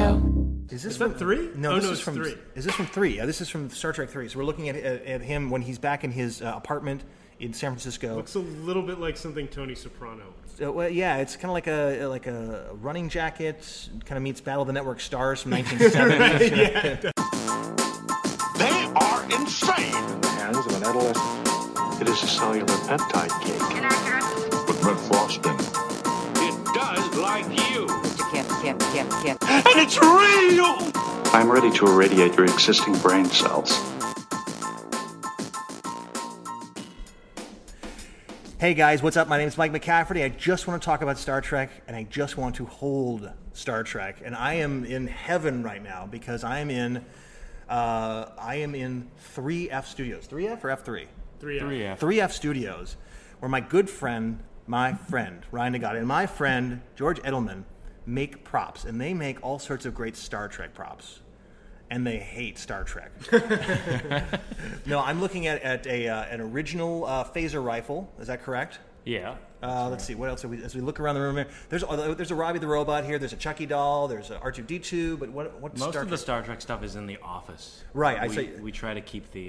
show. Is this that 3? No, this is it's from 3. Is this from 3? Yeah, this is from Star Trek 3. So we're looking at him when he's back in his apartment in San Francisco. Looks a little bit like something Tony Soprano. Well, yeah, it's kind of like a running jacket. Kind of meets Battle of the Network Stars from 1970. Yeah. They are insane. In the hands of an adolescent. It is a cellular peptide cake. Inaccurate. With red frosting. It does like you. Kip. And it's real! I'm ready to irradiate your existing brain cells. Hey guys, what's up? My name is Mike McCafferty. I just want to talk about Star Trek, and I just want to hold Star Trek. And I am in heaven right now because I am in 3F Studios. 3F or F3? 3F. 3F Studios, where my good friend, Ryan Nagata, and my friend George Edelman make props, and they make all sorts of great Star Trek props. And they hate Star Trek. No, I'm looking at an original phaser rifle. Is that correct? Yeah. Let's see. What else? As we look around the room here, there's a Robbie the Robot here. There's a Chucky doll. There's a R2-D2. But what? Most of the Star Trek stuff is in the office. Right. We try to keep the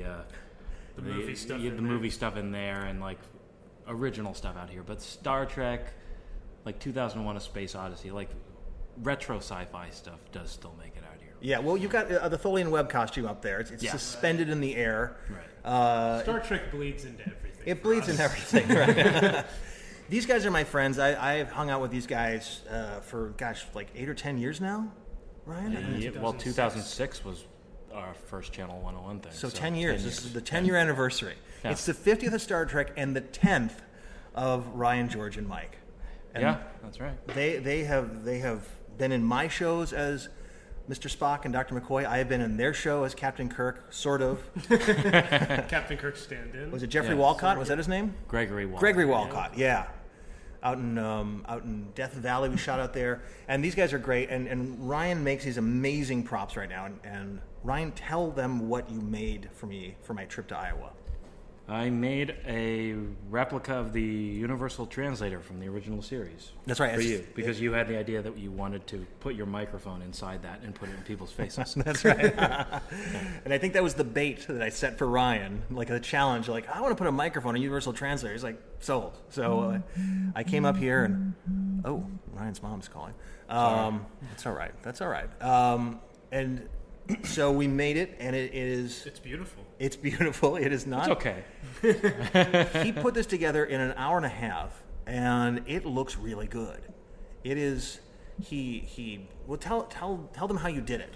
movie stuff in there and like original stuff out here. But Star Trek, like 2001: A Space Odyssey, like retro sci-fi stuff does still make it out here. Yeah, well, you've got the Tholian web costume up there. It's suspended in the air. Right. Star Trek bleeds into everything. It bleeds into everything, right? These guys are my friends. I've hung out with these guys for, like 8 or 10 years now, Ryan? Yeah, well, 2006 was our first Channel 101 thing. So 10 years. This is the 10-year anniversary. Yeah. It's the 50th of Star Trek and the 10th of Ryan, George, and Mike. And yeah, that's right. They have been in my shows as Mr. Spock and Dr. McCoy. I have been in their show as Captain Kirk, sort of. Captain Kirk stand-in. Was it Jeffrey Yeah, Walcott? Was that his name? Gregory Walcott. Gregory Walcott, yeah. Out in Death Valley, we shot out there. And these guys are great. And Ryan makes these amazing props right now. And Ryan, tell them what you made for me for my trip to Iowa. I made a replica of the Universal Translator from the original series. That's right. For you, because you had the idea that you wanted to put your microphone inside that and put it in people's faces. That's right. And I think that was the bait that I set for Ryan, like a challenge. Like, I want to put a microphone in Universal Translator. He's like, sold. So I came up here and, Ryan's mom's calling. That's all right. That's all right. And so we made it, and it is... It's beautiful. It's beautiful. It is not... It's okay. He put this together in an hour and a half, and it looks really good. It is... Well, tell them how you did it.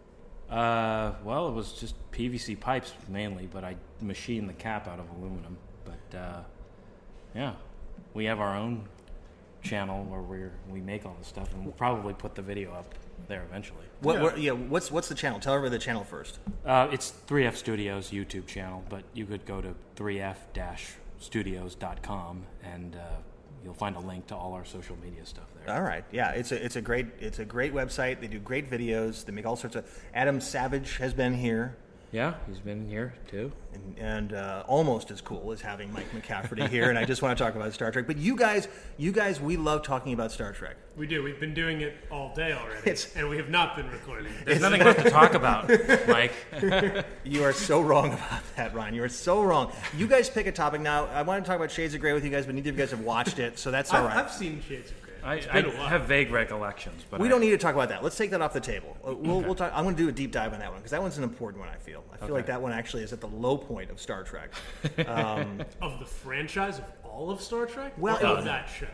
Well, it was just PVC pipes mainly, but I machined the cap out of aluminum. But, yeah, we have our own channel where we make all this stuff, and we'll probably put the video up there eventually. What's the channel? Tell everybody the channel first. It's 3F Studios YouTube channel, but you could go to 3f-studios.com and you'll find a link to all our social media stuff there. All right, yeah, it's a great website. They do great videos. They make all sorts of. Adam Savage has been here. Yeah, he's been here too, and almost as cool as having Mike McCafferty here. And I just want to talk about Star Trek. But you guys, we love talking about Star Trek. We do. We've been doing it all day already, and we have not been recording. There's nothing left to talk about, Mike. You are so wrong about that, Ryan. You are so wrong. You guys pick a topic. Now, I want to talk about Shades of Grey with you guys, but neither of you guys have watched it, so that's all right. I've seen Shades of Grey. I have vague recollections, but we don't need to talk about that. Let's take that off the table. We'll talk. I'm going to do a deep dive on that one because that one's an important one. I feel like that one actually is at the low point of Star Trek. Of the franchise of all of Star Trek, well, of that show,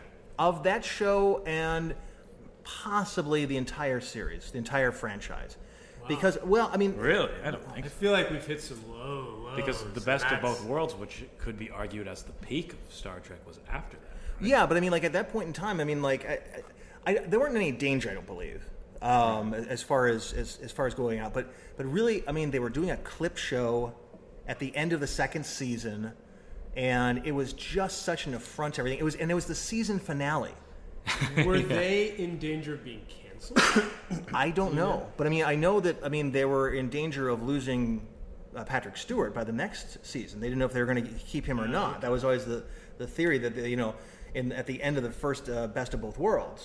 and possibly the entire series, the entire franchise. Wow. Because, really, I don't think. I feel like we've hit some lows. Because the best of both worlds, which could be argued as the peak of Star Trek, was after that. Right? Yeah, but at that point in time, there weren't any danger, I don't believe, as far as going out. But really, they were doing a clip show at the end of the second season, and it was just such an affront to everything. It was the season finale. Were they in danger of being canceled? I don't know, but I know that they were in danger of losing Patrick Stewart by the next season. They didn't know if they were going to keep him or not. That was always the theory that at the end of the first Best of Both Worlds,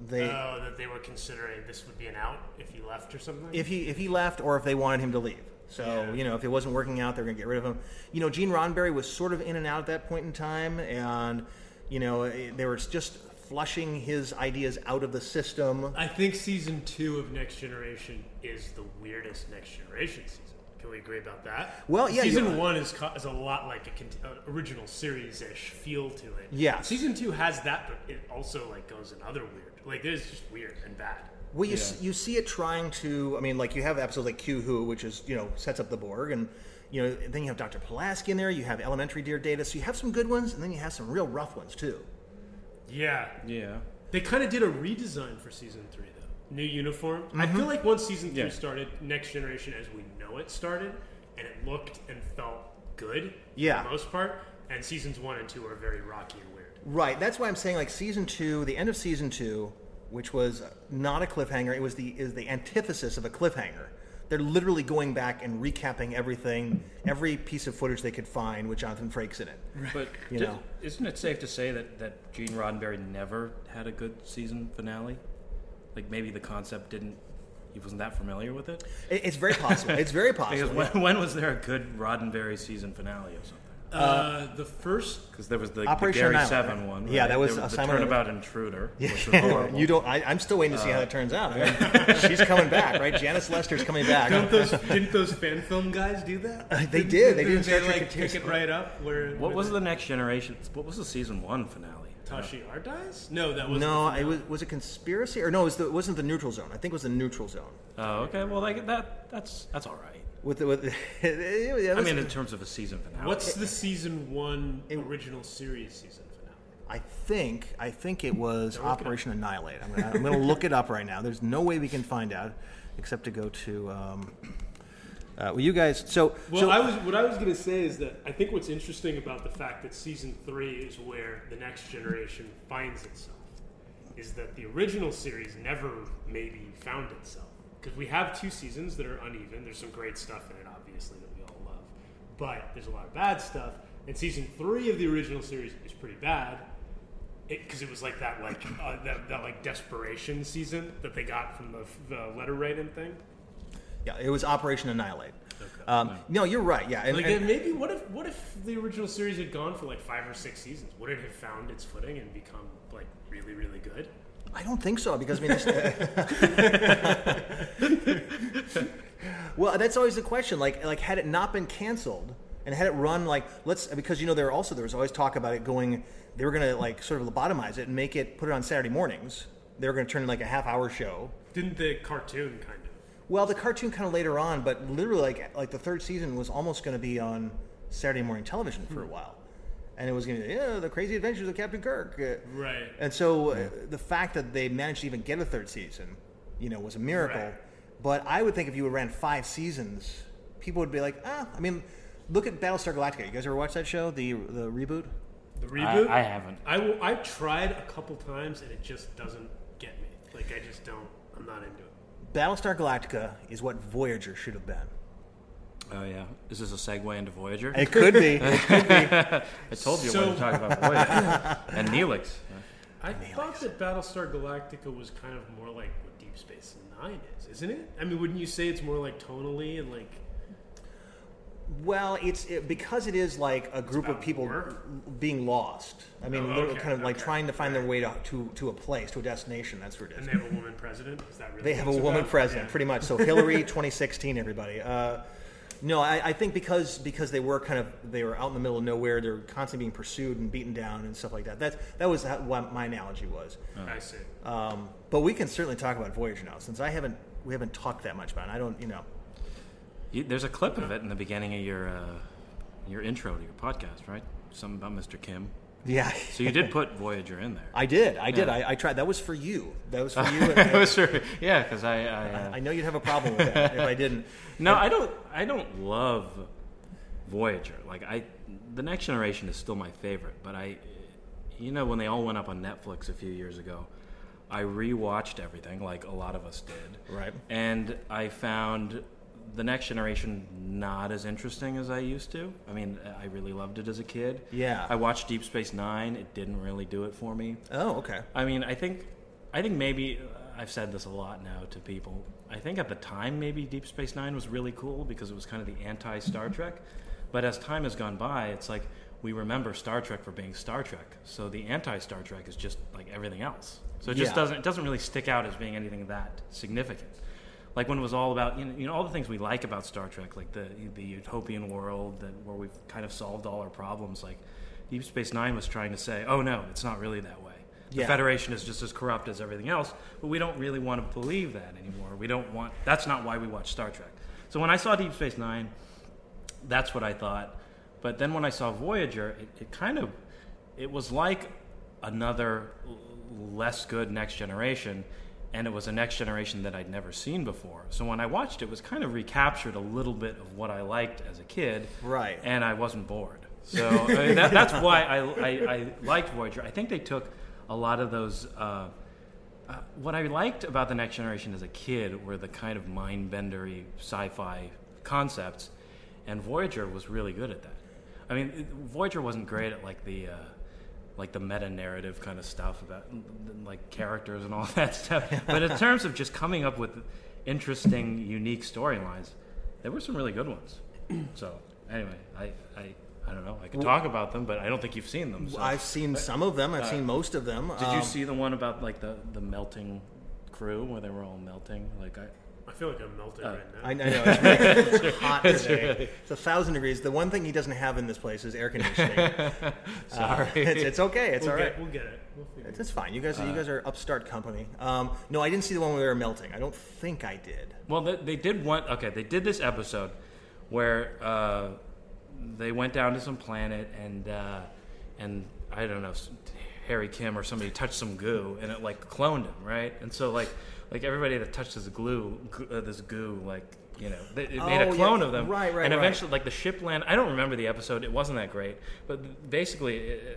that they were considering this would be an out if he left or something. If he left, or if they wanted him to leave. So if it wasn't working out, they're going to get rid of him. Gene Roddenberry was sort of in and out at that point in time, and they were just flushing his ideas out of the system. I think season 2 of Next Generation is the weirdest Next Generation season. Can we agree about that? Well, yeah. Season 1 is a lot like an original series-ish feel to it. Yeah. Season 2 has that, but it also goes another weird. It's just weird and bad. Well, you see it trying to. You have episodes like Q Who, which is sets up the Borg, and then you have Dr. Pulaski in there. You have Elementary Dear Data, so you have some good ones, and then you have some real rough ones too. Yeah. Yeah. They kind of did a redesign for season 3 though. New uniform. I feel like once season 3 started, Next Generation as we know it started, and it looked and felt good for the most part. And seasons 1 and 2 are very rocky and weird. Right. That's why I'm saying season 2, the end of season 2, which was not a cliffhanger. It was the antithesis of a cliffhanger. They're literally going back and recapping everything, every piece of footage they could find with Jonathan Frakes in it. But isn't it safe to say that Gene Roddenberry never had a good season finale? Maybe the concept he wasn't that familiar with it? It's very possible. It's very possible. Because when was there a good Roddenberry season finale or something? The first, because there was the Operation Gary Annihilate, 7 one. Right? Yeah, that was the Simon Turnabout Intruder. Which was horrible. You don't. I'm still waiting to see how that turns out. She's coming back, right? Janice Lester's coming back. didn't those fan film guys do that? They did. They did. They pick it right up. What was the Next Generation? What was the season 1 finale? Tashi R dies? No, that was was a conspiracy, or no? It wasn't the Neutral Zone. I think it was the Neutral Zone. Oh, okay. Well, that's all right. In terms of a season finale. What's the season 1 original series season finale? I think it was Operation Annihilate. I'm going to look it up right now. There's no way we can find out except to go to. You guys. What I was going to say is that I think what's interesting about the fact that season 3 is where the Next Generation finds itself is that the original series never maybe found itself. Because we have 2 seasons that are uneven. There's some great stuff in it, obviously, that we all love. But there's a lot of bad stuff. And season 3 of the original series is pretty bad. Because it was that that desperation season that they got from the letter writing thing. Yeah, it was Operation Annihilate. Okay. No, you're right. Yeah, and maybe what if the original series had gone for 5 or 6 seasons? Would it have found its footing and become really, really good? I don't think so, because well, that's always the question. Had it not been canceled and had it run because there was always talk about it going. They were going to sort of lobotomize it and put it on Saturday mornings. They were going to turn it a half-hour show. Didn't the cartoon kind of? Well, the cartoon kind of later on, but literally the 3rd season was almost going to be on Saturday morning television for a while. And it was going to be, the crazy adventures of Captain Kirk. Right. And so the fact that they managed to even get a 3rd season, was a miracle. Right. But I would think if you ran 5 seasons, people would be like, look at Battlestar Galactica. You guys ever watch that show, the reboot? The reboot? I haven't. I've tried a couple times, and it just doesn't get me. I just don't, I'm not into it. Battlestar Galactica is what Voyager should have been. Oh, yeah. Is this a segue into Voyager? It could be. I told you I wanted to talk about Voyager. And Neelix. I thought that Battlestar Galactica was kind of more like what Deep Space Nine is, isn't it? Wouldn't you say it's more tonally and Well, because it is a group of people being lost. Trying to find their way to a place, to a destination. That's where it is. And they have a woman president? Is that really They have a woman president, pretty much. So Hillary 2016, everybody. No, I think because they were they were out in the middle of nowhere. They're constantly being pursued and beaten down and stuff like that. That was what my analogy was. Oh. I see. But we can certainly talk about Voyager now, since we haven't talked that much about it. I don't, There's a clip of it in the beginning of your intro to your podcast, right? Something about Mr. Kim. Yeah. So you did put Voyager in there. I did. I tried. That was for you. Because I know you'd have a problem with that if I didn't. No, I don't love Voyager. The Next Generation is still my favorite, but when they all went up on Netflix a few years ago, I rewatched everything, like a lot of us did. Right. And I found The Next Generation not as interesting as I used to. I really loved it as a kid. Yeah. I watched Deep Space Nine. It didn't really do it for me. Oh, okay. I think I think maybe I've said this a lot now to people. I think at the time maybe Deep Space Nine was really cool because it was kind of the anti-Star Trek. But as time has gone by, it's like we remember Star Trek for being Star Trek. So the anti-Star Trek is just like everything else. So it just doesn't really stick out as being anything that significant. Like when it was all about all the things we like about Star Trek, like the utopian world where we've kind of solved all our problems. Like Deep Space Nine was trying to say, oh no, it's not really that way. The Federation is just as corrupt as everything else, but we don't really want to believe that anymore. That's not why we watch Star Trek. So when I saw Deep Space Nine, that's what I thought. But then when I saw Voyager, it was like another less good Next Generation, and it was a Next Generation that I'd never seen before. So when I watched it, was kind of recaptured a little bit of what I liked as a kid. Right. And I wasn't bored. So I mean, that's why I liked Voyager. I think they took a lot of those. What I liked about the Next Generation as a kid were the kind of mind-bendery sci-fi concepts, and Voyager was really good at that. I mean, Voyager wasn't great at like the meta-narrative kind of stuff about like characters and all that stuff, but in terms of just coming up with interesting, unique storylines, there were some really good ones. So anyway, I don't know. I can talk about them, but I don't think you've seen them. So. I've seen some of them. I've seen most of them. Did you see the one about like the melting crew where they were all melting? Like I feel like I'm melting right now. I know it's really hot today. It's 1,000 degrees. The one thing he doesn't have in this place is air conditioning. Sorry, it's okay. It's all right. We'll get it. We'll figure it out. It's fine. You guys are upstart company. No, I didn't see the one where they were melting. I don't think I did. Well, they did one. Okay, they did this episode where they went down to some planet and I don't know, Harry Kim or somebody touched some goo and it like cloned him, right? And so like everybody that touched this goo, like it made a clone of them, right. And eventually, like the ship landed. I don't remember the episode; it wasn't that great, but basically,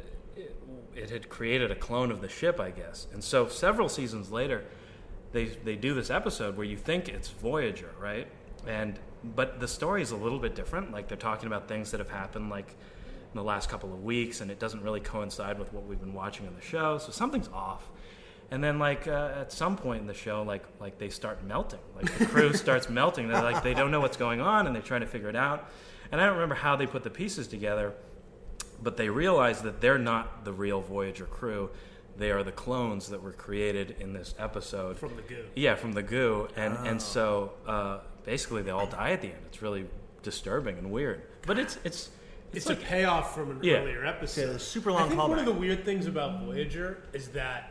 it had created a clone of the ship, I guess. And so, several seasons later, they do this episode where you think it's Voyager, right? But the story is a little bit different. Like they're talking about things that have happened, like in the last couple of weeks, and it doesn't really coincide with what we've been watching on the show. So something's off. And then, like at some point in the show, like they start melting. Like the crew starts melting. They're like they don't know what's going on, and they're trying to figure it out. And I don't remember how they put the pieces together, but they realize that they're not the real Voyager crew. They are the clones that were created in this episode from the goo. Yeah, from the goo, and so basically they all die at the end. It's really disturbing and weird, but it's like, a payoff from an earlier episode. Yeah, super long I think callback. one of the weird things about Voyager is that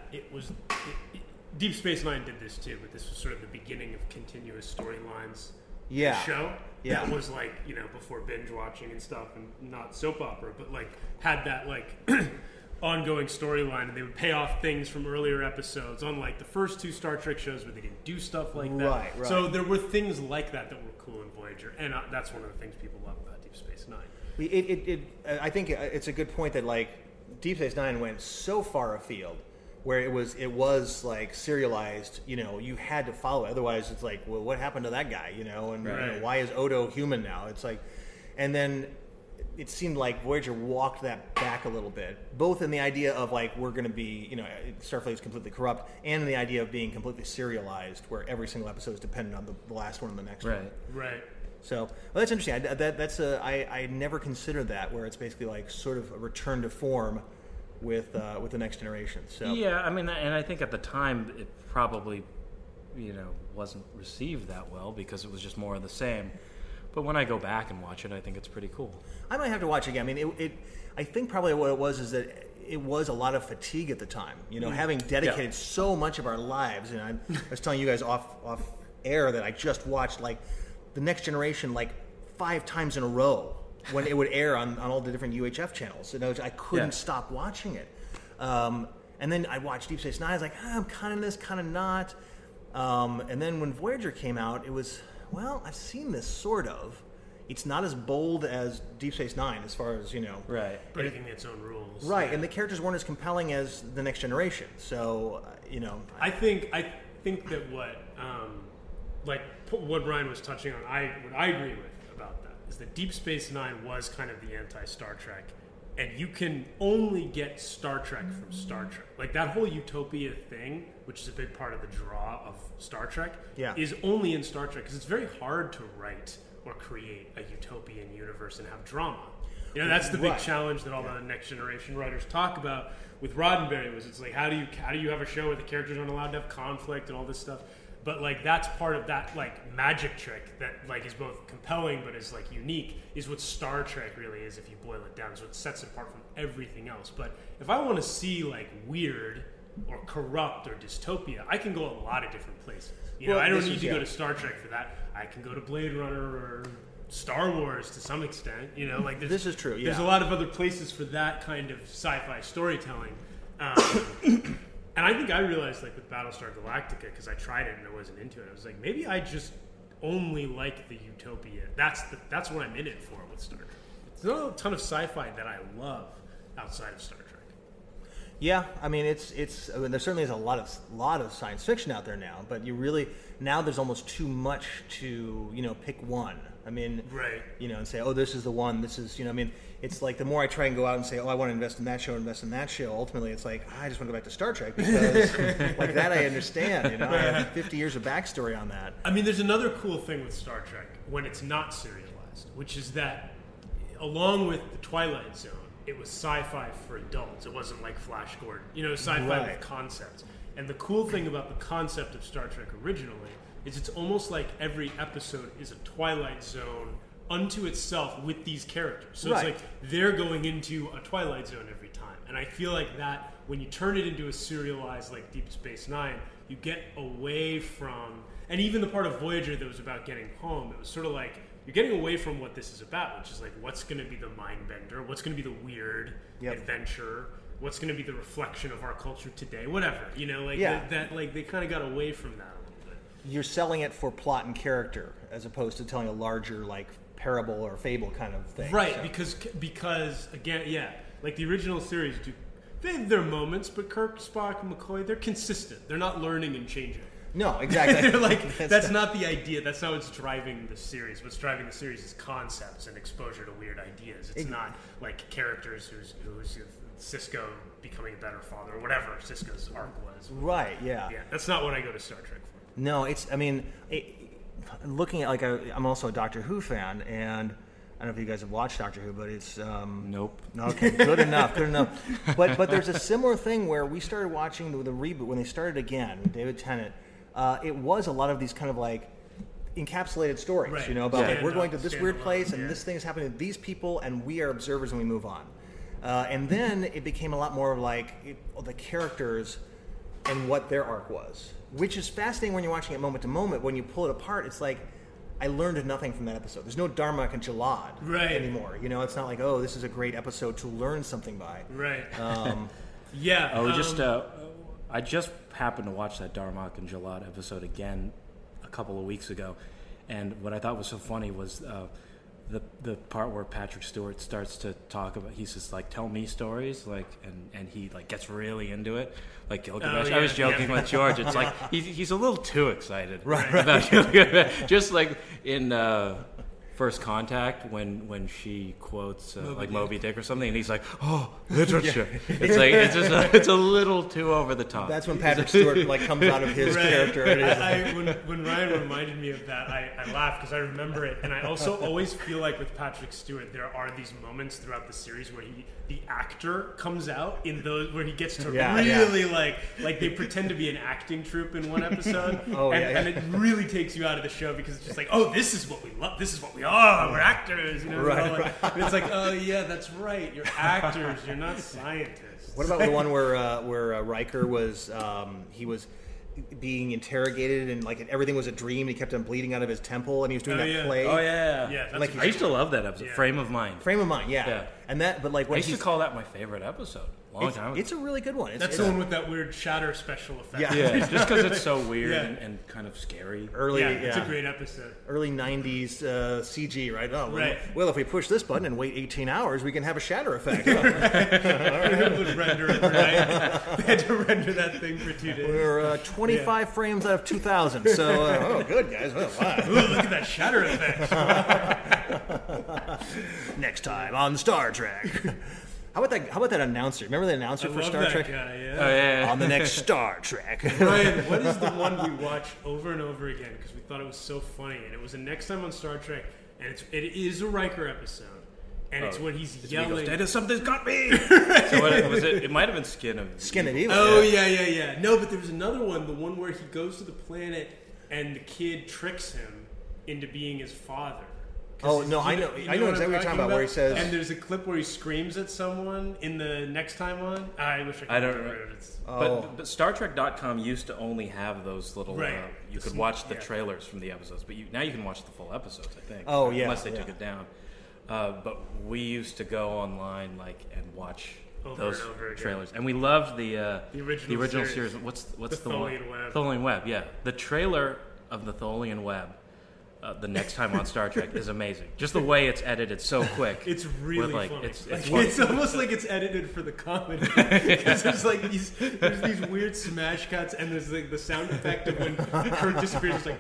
Deep Space Nine did this too, but this was sort of the beginning of continuous storylines. Yeah. Show. Yeah. That was like, before binge watching and stuff, and not soap opera, but like had that like ongoing storyline, and they would pay off things from earlier episodes, unlike the first two Star Trek shows where they didn't do stuff like that. Right. So there were things like that were cool in Voyager, and that's one of the things people love about Deep Space Nine. I think it's a good point that like Deep Space Nine went so far afield, where it was like serialized. You had to follow it. Otherwise, it's like, well, what happened to that guy? And why is Odo human now? It's like, and then it seemed like Voyager walked that back a little bit, both in the idea of like we're going to be, Starfleet is completely corrupt, and the idea of being completely serialized, where every single episode is dependent on the last one and the next one. Right. So, that's interesting. I never considered that, where it's basically like sort of a return to form with the Next Generation. So yeah, I mean, and I think at the time it probably, wasn't received that well because it was just more of the same. But when I go back and watch it, I think it's pretty cool. I might have to watch it again. I mean, I think probably what it was is that it was a lot of fatigue at the time. Having dedicated so much of our lives, and I was telling you guys off air that I just watched like the Next Generation like 5 times in a row when it would air on all the different UHF channels. And I couldn't stop watching it. And then I watched Deep Space Nine. I was like, I'm kind of this, kind of not. And then when Voyager came out, it was, well, I've seen this sort of. It's not as bold as Deep Space Nine as far as, Right. Breaking its own rules. Right, and the characters weren't as compelling as the Next Generation. So, I think that what Ryan was touching on, what I agree with about that is that Deep Space Nine was kind of the anti-Star Trek And you can only get Star Trek from Star Trek. Like that whole utopia thing, which is a big part of the draw of Star Trek, is only in Star Trek because it's very hard to write or create a utopian universe and have drama. You know, that's the big challenge that all the Next Generation writers talk about with Roddenberry. Was it's like how do you have a show where the characters aren't allowed to have conflict and all this stuff? But like that's part of that like magic trick that like is both compelling but is like unique is what Star Trek really is if you boil it down. So it sets it apart from everything else. But if I want to see like weird or corrupt or dystopia, I can go a lot of different places. You know, I don't need to go to Star Trek for that. I can go to Blade Runner or Star Wars to some extent. You know, like this is true. Yeah. There's a lot of other places for that kind of sci-fi storytelling. And I think I realized, like, with Battlestar Galactica, because I tried it and I wasn't into it, I was like, maybe I just only like the utopia. That's what I'm in it for with Star Trek. There's not a ton of sci-fi that I love outside of Star Trek. Yeah, I mean, I mean, there certainly is a lot of science fiction out there now, but you really now there's almost too much to pick one. I mean, right? And say, oh, this is the one. This is I mean, it's like the more I try and go out and say, oh, I want to invest in that show. Ultimately, it's like I just want to go back to Star Trek because like that I understand. I have 50 years of backstory on that. I mean, there's another cool thing with Star Trek when it's not serialized, which is that along with the Twilight Zone, it was sci-fi for adults. It wasn't like Flash Gordon, sci-fi with concepts. And the cool thing about the concept of Star Trek originally is it's almost like every episode is a Twilight Zone unto itself with these characters. So it's like they're going into a Twilight Zone every time. And I feel like that when you turn it into a serialized like Deep Space Nine, you get away from, and even the part of Voyager that was about getting home, it was sort of like you're getting away from what this is about, which is like what's going to be the mind bender, what's going to be the weird adventure, what's going to be the reflection of our culture today, whatever, that like they kind of got away from that a little bit. You're selling it for plot and character as opposed to telling a larger like parable or fable kind of thing, right? So. Because again, like the original series they have their moments, but Kirk, Spock, and McCoy, they're consistent. They're not learning and changing. No, exactly. Like that's not the idea. That's not what's driving the series. What's driving the series is concepts and exposure to weird ideas. It's not like characters who's Sisko becoming a better father or whatever Sisko's arc was. Right. Yeah. Yeah. That's not what I go to Star Trek for. No, looking at like I'm also a Doctor Who fan, and I don't know if you guys have watched Doctor Who, but it's nope. Okay, good enough. But there's a similar thing where we started watching the reboot when they started again with David Tennant. It was a lot of these kind of like encapsulated stories, about like we're going to this weird place and this thing is happening to these people and we are observers and we move on. And then it became a lot more of like the characters and what their arc was, which is fascinating when you're watching it moment to moment. When you pull it apart, it's like I learned nothing from that episode. There's no Darmok and Jalad anymore. It's not like, oh, this is a great episode to learn something by. Right. I just happened to watch that Darmok and Jalad episode again a couple of weeks ago, and what I thought was so funny was the part where Patrick Stewart starts to talk about, he's just like, tell me stories, like, and he like gets really into it, like Gilgamesh. I was joking with George. It's like he's a little too excited about Gilgamesh. Just like in First Contact when she quotes like Moby Dick or something, and he's like, "Oh, literature." It's like it's a little too over the top. That's when Patrick Stewart like comes out of his character. When Ryan reminded me of that, I laughed because I remember it, and I also always feel like with Patrick Stewart, there are these moments throughout the series where the actor comes out in those where he gets to really like they pretend to be an acting troupe in one episode, and it really takes you out of the show because it's just like, oh, this is what we love, this is what we are, we're actors, Right. And it's like, oh yeah, that's right, you're actors, you're not scientists. What about the one where Riker was he was being interrogated and like everything was a dream? He kept on bleeding out of his temple and he was doing that play. Oh yeah. Like I used to love that episode. Frame of Mind. Yeah. And that, but like when I used to call that my favorite episode. Long time ago. It's a really good one. That's the one with that weird shatter special effect. Yeah. Just because it's so weird and kind of scary. It's a great episode. Early 90s CG, right? Oh, right. Well, if we push this button and wait 18 hours, we can have a shatter effect. It would render it, right? They had to render that thing for 2 days. We're 25 frames out of 2000, so good, guys. Oh, wow. Ooh, look at that shatter effect. Next time on Star Trek. How about that announcer? Remember the announcer for love Star that Trek? guy, yeah. Oh yeah. On the next Star Trek. Ryan, what is the one we watch over and over again because we thought it was so funny, and it was the Next Time on Star Trek, and it is a Riker episode, and it's when he's yelling. Something's got me. So what was it? It might have been Skin of Evil. Oh yeah. No, but there was another one, the one where he goes to the planet and the kid tricks him into being his father. Oh no, I know exactly what you're talking about. Where he says, and there's a clip where he screams at someone in the Next Time on. I wish I could. I don't remember remember. it. But StarTrek.com used to only have those little. Right. You could watch the trailers from the episodes, but now you can watch the full episodes. I think. Oh yeah. Unless they took it down. But we used to go online and watch those and over again. trailers, and we loved the original series. series. What's the Tholian one? Web. Tholian Web. Yeah, the trailer of the Tholian Web. The Next Time on Star Trek is amazing. Just the way it's edited so quick. It's really with, funny. It's Almost like it's edited for the comedy. Because there's these weird smash cuts, and there's like the sound effect of when Kirk disappears. It's like,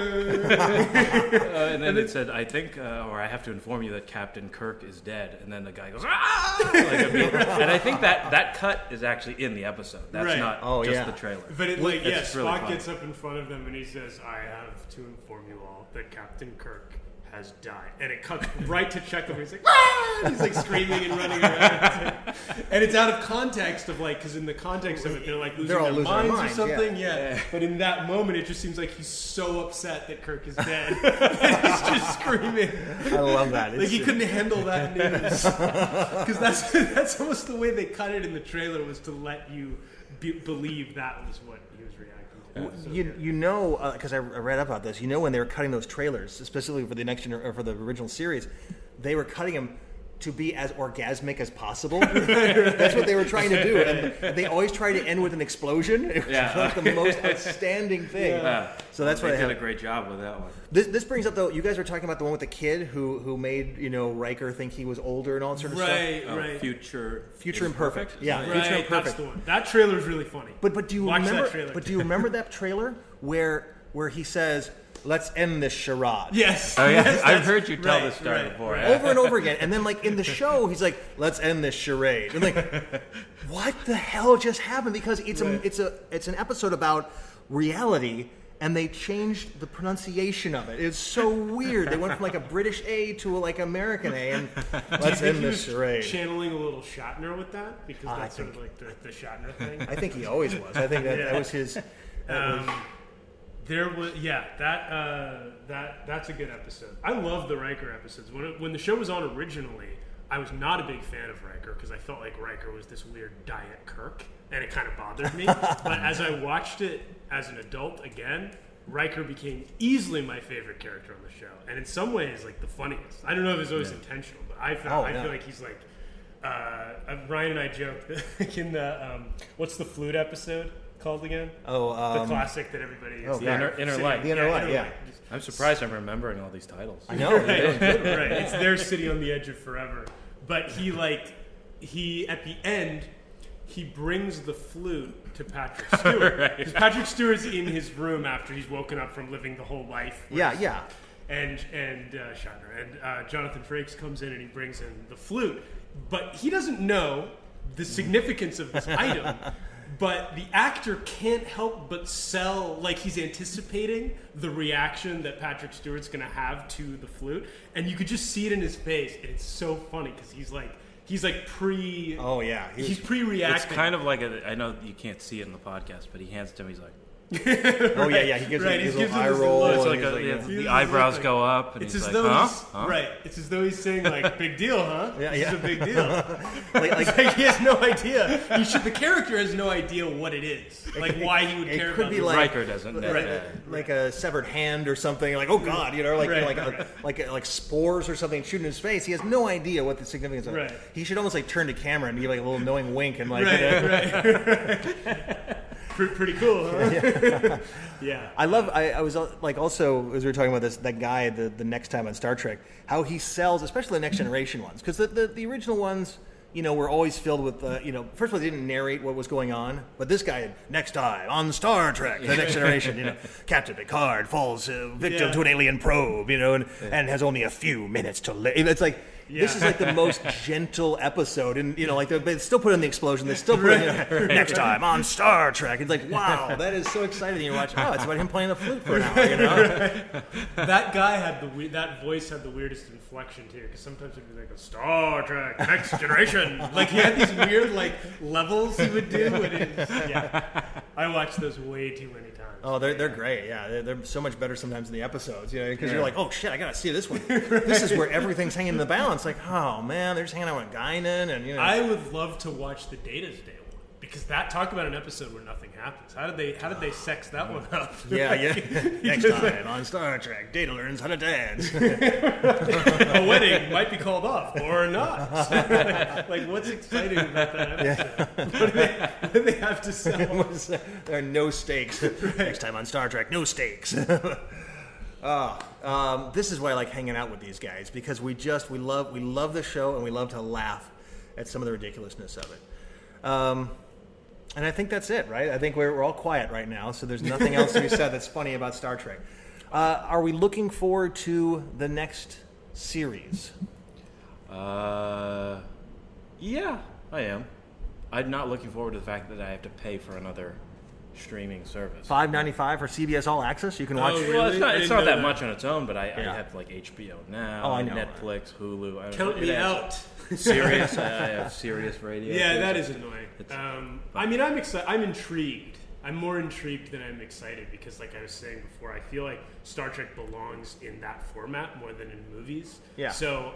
and then it said, "I think, or I have to inform you that Captain Kirk is dead." And then the guy goes, "Ah!" And I think that cut is actually in the episode. That's not just the trailer. But really Spock funny. gets up in front of them and he says, "I have to inform you all that Captain Kirk has died." And it cuts right to Chekhov. He's like, "Ah!" And he's like screaming and running around. And it's out of context of because in the context of it, they're like losing their minds or something. Yeah. But in that moment, it just seems like he's so upset that Kirk is dead. And he's just screaming. I love that. He couldn't handle that news. Because that's almost the way they cut it in the trailer, was to let you believe that was what he was reacting to. You know, because I read up about this. You know, when they were cutting those trailers, especially for the for the original series, they were cutting them to be as orgasmic as possible. That's what they were trying to do, and they always try to end with an explosion. It was like the most outstanding thing. Yeah. So that's why they did a great job with that one. This brings up, though, you guys were talking about the one with the kid who made Riker think he was older and all that sort of stuff. Right. Future Imperfect. Yeah, Right, Future Imperfect. that's the one. That trailer is really funny. But do you Watch remember? that trailer. But do you remember that trailer where he says, "Let's end this charade"? Yes. Oh yeah, Yes, I've heard you tell right, this story right, before. right. Over and over again, and then in the show, he's like, "Let's end this charade." And what the hell just happened? Because it's an episode about reality, and they changed the pronunciation of it. It's so weird. They went from a British A to American A, and let's end this charade. Channeling a little Shatner with that, because that's sort of like the Shatner thing. I think he always was. I think that was his. There was that's a good episode. I love the Riker episodes. When the show was on originally, I was not a big fan of Riker because I felt like Riker was this weird Diet Kirk, and it kind of bothered me. But as I watched it as an adult again, Riker became easily my favorite character on the show, and in some ways the funniest. I don't know if it's always intentional, but I feel like he's Ryan and I joked that in the what's the flute episode called again? The classic that everybody is. Inner Light. The Inner Light, yeah. I'm surprised I'm remembering all these titles. I know. Right. It's their city on the edge of forever. But he at the end, he brings the flute to Patrick Stewart. Because Patrick Stewart's in his room after he's woken up from living the whole life. Yeah. And Shatner. And Jonathan Frakes comes in and he brings in the flute. But he doesn't know the significance of this item. But the actor can't help but sell, he's anticipating the reaction that Patrick Stewart's going to have to the flute. And you could just see it in his face. And it's so funny because he's pre... Oh, yeah. He's pre-reacting. It's kind of like I know you can't see it in the podcast, but he hands it to me. He's like, Oh yeah. He gives him a little eye roll. it's and the eyebrows go up, and it's he's as like, though huh? Right. It's as though he's saying big deal, huh? Yeah, This is a big deal. like He has no idea. The character has no idea what it is. Why he would care could about be this. Riker doesn't. like a severed hand or something. Oh God, like spores or something shooting his face. He has no idea what the significance of it. Right. He should almost turn to camera and give a little knowing wink and Pretty cool, huh? Yeah. I was also as we were talking about that guy the Next Time on Star Trek, how he sells, especially the Next Generation ones, because the original ones, were always filled with first of all, they didn't narrate what was going on, but this guy, Next Time on Star Trek, the Next Generation, Captain Picard falls victim to an alien probe, and has only a few minutes to live. It's this is like the most gentle episode, and like they still put in the explosion. They still put in next time on Star Trek. It's like, wow, that is so exciting. You watch, it's about him playing the flute for an hour. That guy had that voice had the weirdest inflection too, because sometimes he'd be like, Star Trek Next Generation. Like he had these weird levels he would do. I watched those way too many times. Oh, they're great. Yeah, they're so much better sometimes in the episodes. Because you're like, oh shit, I gotta see this one. This is where everything's hanging in the balance. Like, oh man, they're just hanging out with Guinan, and I would love to watch the Data's Day one, because talk about an episode where nothing happens. How did they sex that one up? Yeah. Next time on Star Trek, Data learns how to dance. A wedding might be called off or not. What's exciting about that episode? Yeah. What do they have to sell? There are no stakes. Next time on Star Trek, no stakes. This is why I like hanging out with these guys, because we love the show, and we love to laugh at some of the ridiculousness of it. And I think that's it, right? I think we're all quiet right now, so there's nothing else to be said that's funny about Star Trek. Are we looking forward to the next series? Yeah, I am. I'm not looking forward to the fact that I have to pay for another streaming service. $5.95 for CBS All Access. You can watch. Really? Well, it's not that that much on its own, but I have HBO Now, Oh, I know. Netflix, Hulu. Count me out. Sirius, I have Sirius Radio. Yeah, that is annoying. I'm excited. I'm intrigued. I'm more intrigued than I'm excited, because, like I was saying before, I feel like Star Trek belongs in that format more than in movies. Yeah. So,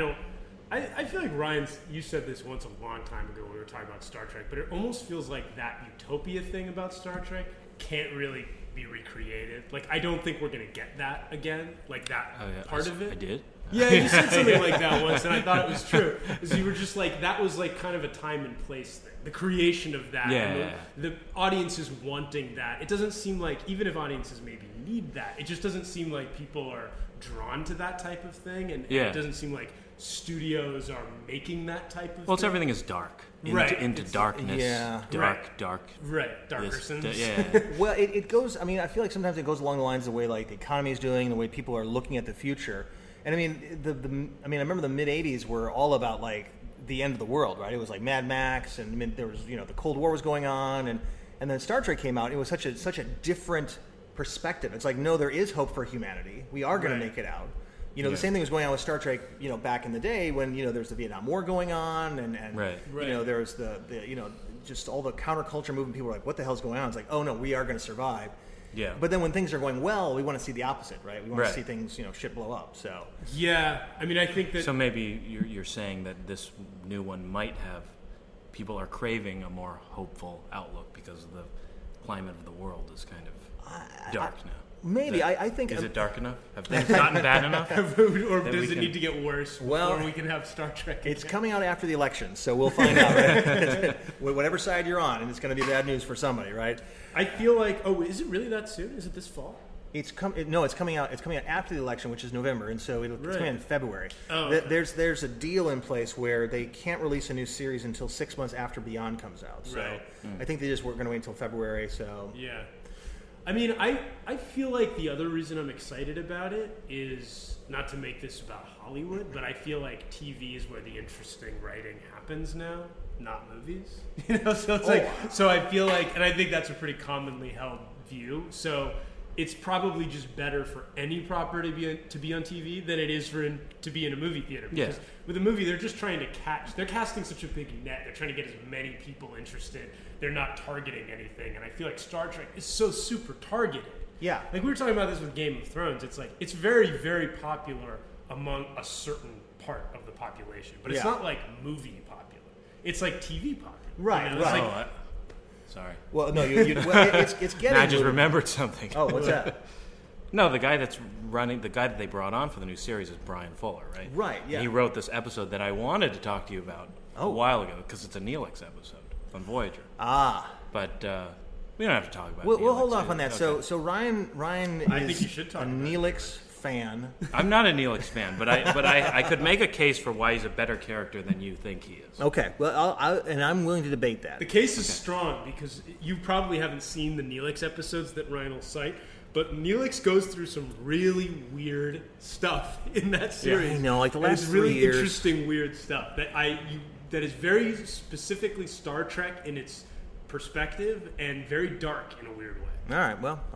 I feel like you said this once a long time ago when we were talking about Star Trek, but it almost feels like that utopia thing about Star Trek can't really be recreated. Like, I don't think we're going to get that again, like that part of it. I did? Yeah, you said something like that once, and I thought it was true. Because you were just like, that was like kind of a time and place thing. The creation of that. Yeah. The audiences wanting that. It doesn't seem like, even if audiences maybe need that, it just doesn't seem like people are drawn to that type of thing. And it doesn't seem like studios are making that type of thing. Everything is dark. Into darkness. Yeah. Dark. Right, darkersons. Well, it goes. I feel like sometimes it goes along the lines of the way like the economy is doing, the way people are looking at the future. And I remember the mid '80s were all about like the end of the world, right? It was like Mad Max, and there was the Cold War was going on, and then Star Trek came out. It was such a different perspective. It's like, no, there is hope for humanity. We are going to make it out. The same thing was going on with Star Trek, back in the day when there's the Vietnam War going on, and there's the just all the counterculture movement. People were like, what the hell's going on? It's like, oh no, we are going to survive. Yeah. But then when things are going well, we want to see the opposite, right? We want to see things, shit blow up. So. Yeah, I think that. So maybe you're saying that this new one might have people are craving a more hopeful outlook because the climate of the world is kind of dark now. Maybe. I think. Is it dark enough? Have things gotten bad enough? Or does it need to get worse before we can have Star Trek again? It's coming out after the election, so we'll find out, right? Whatever side you're on, and it's going to be bad news for somebody, right? I feel like, is it really that soon? Is it this fall? It's coming out. It's coming out after the election, which is November, and so it's coming out in February. Oh, okay. There's a deal in place where they can't release a new series until 6 months after Beyond comes out. So I think they just were going to wait until February. So yeah. I feel like the other reason I'm excited about it is not to make this about Hollywood, but I feel like TV is where the interesting writing happens now, not movies. So it's so I feel like, and I think that's a pretty commonly held view. So it's probably just better for any property to be on TV than it is to be in a movie theater. Because with a movie, they're just trying to they're casting such a big net. They're trying to get as many people interested. They're not targeting anything. And I feel like Star Trek is so super targeted. Yeah. Like we were talking about this with Game of Thrones. It's like, it's very, very popular among a certain part of the population. But it's not like movie popular. It's like TV popular. Right, It's right. like, Sorry. Well, no, it's getting. I just remembered something. Oh, what's that? No, the guy that's running, the guy that they brought on for the new series is Brian Fuller, right? Right, yeah. He wrote this episode that I wanted to talk to you about a while ago because it's a Neelix episode on Voyager. Ah. But we don't have to talk about it. We'll hold off on that. Okay. So Ryan I think is you should talk a about Neelix fan. I'm not a Neelix fan, but I could make a case for why he's a better character than you think he is. Okay, well, I'm willing to debate that. the case is strong because you probably haven't seen the Neelix episodes that Ryan will cite, But Neelix goes through some really weird stuff in that series. I know, like the And last it's really 3 years. interesting, weird stuff that is very specifically Star Trek in its perspective and very dark in a weird way. All right. Well,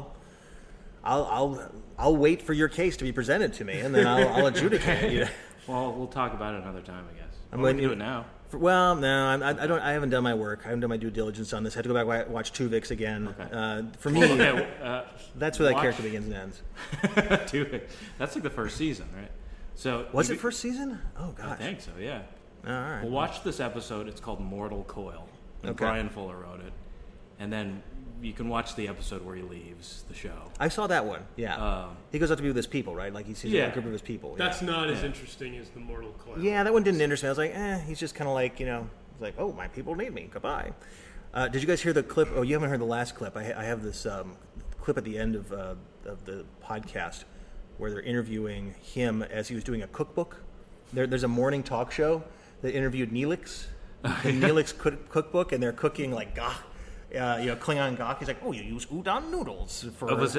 I'll wait for your case to be presented to me, and then I'll adjudicate it. You know? Well, we'll talk about it another time, I guess. I'm We going can do it now. Well, no, I don't. I haven't done my work. I haven't done my due diligence on this. I had to go back and watch Tuvix again. Okay. For me, Okay, that's where that watch- character begins and ends. Dude, that's like the first season, right? So Was it first season? Oh I gosh. think so. Yeah. All right. Well, watch this episode. It's called Mortal Coil. And Okay. Brian Fuller wrote it, and then you can watch the episode where he leaves the show. I saw that one. Yeah. He goes out to be with his people, right? Like he sees Yeah. a group of his people. That's not as interesting as the Mortal Coil. Yeah, that one didn't interest me. I was like, he's just kind of like, he's like, oh, my people need me. Goodbye. Did you guys hear the clip? Oh, you haven't heard the last clip. I have this clip at the end of the podcast where they're interviewing him as he was doing a cookbook. There's a morning talk show that interviewed Neelix, the Neelix cookbook, and they're cooking like Klingon gak. He's like, oh, you use udon noodles for. Was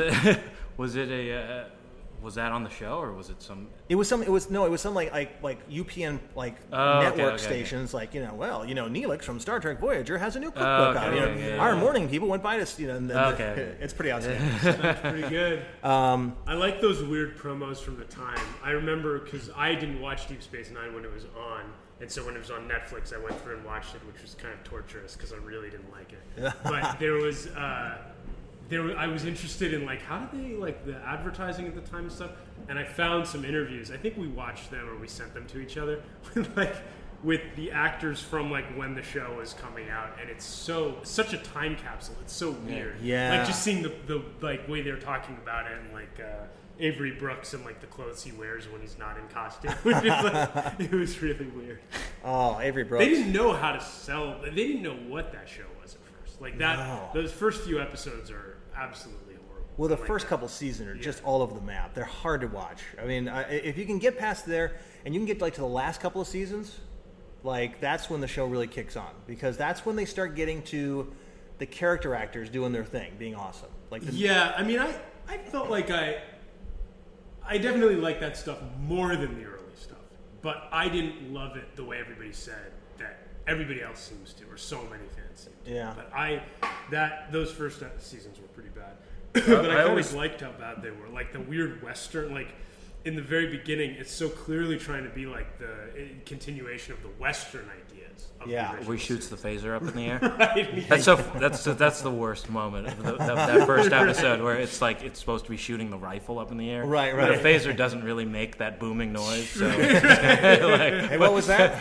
that on the show or was it some? It was some like UPN network okay. stations Neelix from Star Trek Voyager has a new cookbook out. Our morning people went by to Okay. It's pretty outstanding. That's pretty good. I like those weird promos from the time. I remember because I didn't watch Deep Space Nine when it was on, and so when it was on Netflix, I went through and watched it, which was kind of torturous because I really didn't like it. But there was. I was interested in how did they the advertising at the time and stuff, and I found some interviews. I think we watched them or we sent them to each other with the actors from when the show was coming out, and it's such a time capsule. It's so weird. Yeah. Just seeing the way they're talking about it, and Avery Brooks and the clothes he wears when he's not in costume. It was really weird. Oh, Avery Brooks. They didn't know how to sell. They didn't know what that show was at first. No. Those first few episodes are absolutely horrible. Well, the first couple seasons are just all over the map. They're hard to watch. I mean, if you can get past there and you can get to the last couple of seasons, that's when the show really kicks on, because that's when they start getting to the character actors doing their thing, being awesome. Yeah, I mean, I felt like I definitely like that stuff more than the early stuff, but I didn't love it the way everybody said that everybody else seems to, or so many fans seem to. Yeah. But those first seasons were pretty bad. But I always liked how bad they were. The weird Western, in the very beginning, it's so clearly trying to be the continuation of the Western ideas. Of the original Where he shoots the phaser up in the air. Right. That's the worst moment of that first episode, where it's it's supposed to be shooting the rifle up in the air. Right. But the phaser doesn't really make that booming noise. So it's just Hey, what was that?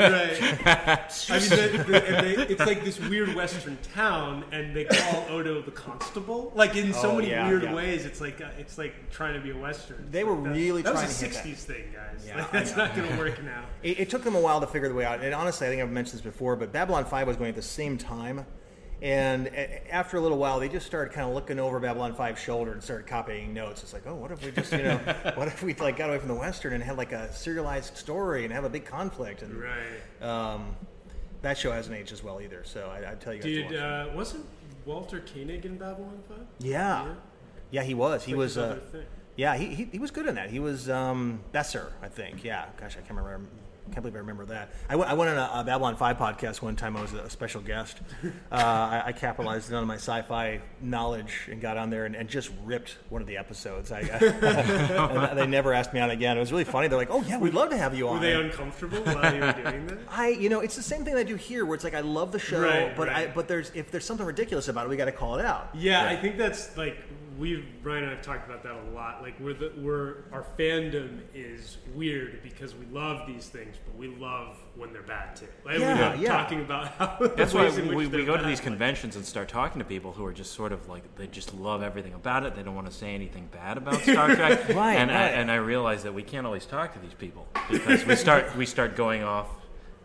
Right. I mean, it's this weird Western town, and they call Odo the constable. In so many weird ways, it's like trying to be a Western. They were really that trying was to a hit that. '60s thing, guys. Yeah, That's not going to work now. It took them a while to figure the way out. And honestly, I think I've mentioned this before, but Babylon 5 was going at the same time. And after a little while, they just started kind of looking over Babylon 5's shoulder and started copying notes. It's what if we just, what if we got away from the Western and had a serialized story and have a big conflict? And Right. that show hasn't aged as well either. So I tell you guys to watch it. Wasn't Walter Koenig in Babylon 5? Yeah, he was. He was. his other thing. Yeah, he was good in that. He was Besser, I think. Yeah, gosh, I can't remember. Can't believe I remember that. I went on a Babylon 5 podcast one time. I was a special guest. I capitalized on my sci-fi knowledge and got on there and just ripped one of the episodes. And they never asked me on again. It was really funny. They're like, "Oh yeah, we'd love to have you on." Were they uncomfortable while you were doing that? It's the same thing I do here, where it's I love the show, Right. but if there's something ridiculous about it, we got to call it out. Yeah, I think that's Brian and I have talked about that a lot. Our fandom is weird because we love these things, but we love when they're bad too. We love talking about how That's why ways in which we they're go to bad. these conventions and start talking to people who are just sort of they just love everything about it. They don't want to say anything bad about Star Trek. Right. I realize that we can't always talk to these people because we start going off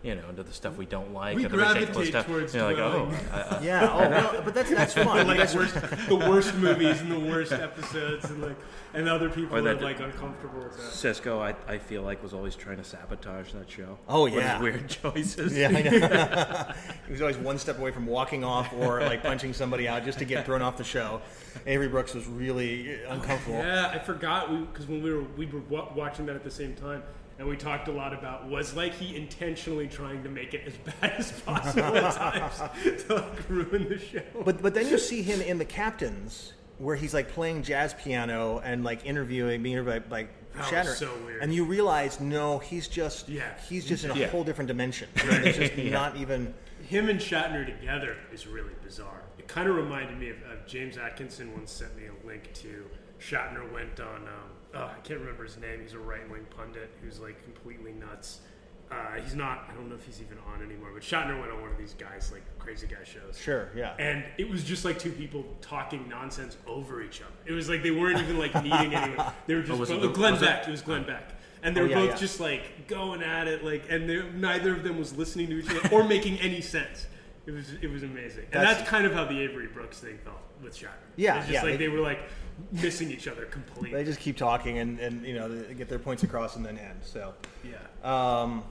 into the stuff we don't like. We and the ridiculous gravitate stuff. towards Like, oh, dwelling. Yeah, oh, no, but that's fun. like You guys- the worst movies and the worst episodes, and other people Or are that- like uncomfortable with that. Cisco, I feel like, was always trying to sabotage that show. Oh, With his yeah. weird choices. Yeah, I know. He was always one step away from walking off or like punching somebody out just to get thrown off the show. Avery Brooks was really uncomfortable. Yeah, I forgot because when we were watching that at the same time, and we talked a lot about was like he intentionally trying to make it as bad as possible at times to like ruin the show. But then you see him in The Captains, where he's like playing jazz piano and like being interviewed by That Shatner, was so weird. and you realize no, he's just in a whole different dimension. It's just not even. Him and Shatner together is really bizarre. It kind of reminded me of James Atkinson once sent me a link to Shatner went on. I can't remember his name. He's a right-wing pundit who's like completely nuts. He's not. I don't know if he's even on anymore. But Shatner went on one of these guys like crazy guy shows. Sure, yeah. And it was just like two people talking nonsense over each other. It was like they weren't even like needing anyone. They were just Glenn Beck. It was Glenn Beck. And they were both just like going at it, like, and neither of them was listening to each other or making any sense. It was amazing, and that's kind of how the Avery Brooks thing felt with Shatner. Yeah, it's just like they were like missing each other completely. They just keep talking and they get their points across and then end. So yeah. Well,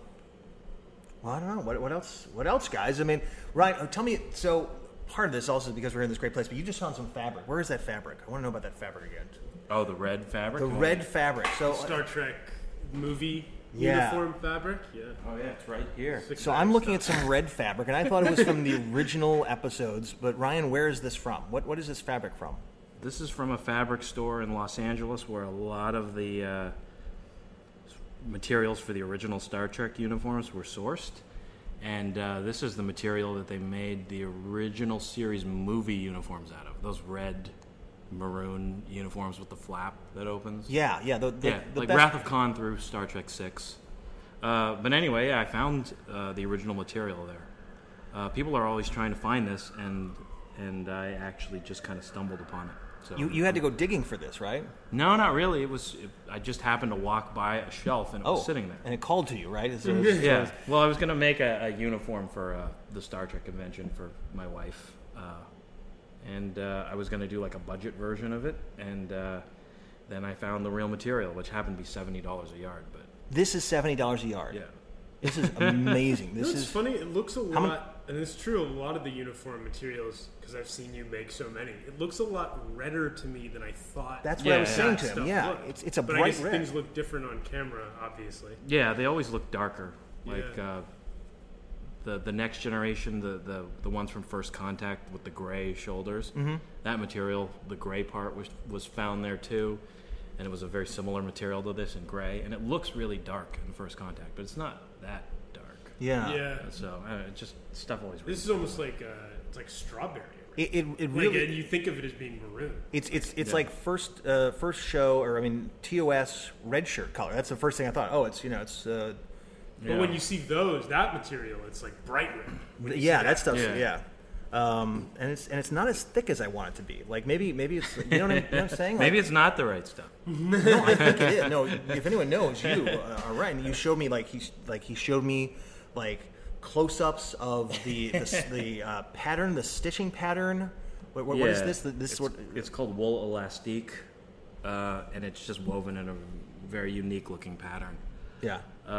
I don't know what else. What else, guys? I mean, Ryan, tell me. So part of this also is because we're in this great place, but you just found some fabric. Where is that fabric? I want to know about that fabric again. Oh, the red fabric. The red fabric. So Star Trek movie Yeah. uniform fabric. Yeah. Oh yeah, it's right here. So I'm looking at some red fabric, and I thought it was from the original episodes. But Ryan, where is this from? What is this fabric from? This is from a fabric store in Los Angeles where a lot of the materials for the original Star Trek uniforms were sourced. And this is the material that they made the original series movie uniforms out of. Those red, maroon uniforms with the flap that opens. Yeah. The like best- Wrath of Khan through Star Trek 6. But anyway, I found the original material there. People are always trying to find this, and I actually just kind of stumbled upon it. So You had to go digging for this, right? No, not really. I just happened to walk by a shelf, and it was sitting there. And it called to you, right? Yeah. Well, I was going to make a uniform for the Star Trek convention for my wife. And I was going to do like a budget version of it. And then I found the real material, which happened to be $70 a yard. But This is $70 a yard. yeah. This is amazing. You know, This it's is funny. It looks a many- lot, and it's true. A lot of the uniform materials, because I've seen you make so many, it looks a lot redder to me than I thought. That's what I was Yeah, saying that to him. stuff Yeah, looked. it's a but I bright guess red. things look different on camera, obviously. Yeah, they always look darker. Like Yeah. the next generation, the ones from First Contact with the gray shoulders. Mm-hmm. That material, the gray part, was found there too, and it was a very similar material to this in gray, and it looks really dark in First Contact, but it's not that dark. Yeah. Yeah. So it just stuff always. This is almost like it's like strawberry. Right? It Like, really and you think of it as being maroon. it's like first show, or I mean TOS red shirt color. That's the first thing I thought. Oh, it's But when you see that material, it's like bright red. When you see that stuff's Yeah. and it's not as thick as I want it to be. Like maybe it's you know what I'm saying? maybe it's not the right stuff. No, I think it is. No, if anyone knows, you are right. And you showed me he showed me like close-ups of the pattern, the stitching pattern. What is this? This It's called wool elastique, and it's just woven in a very unique looking pattern. Yeah.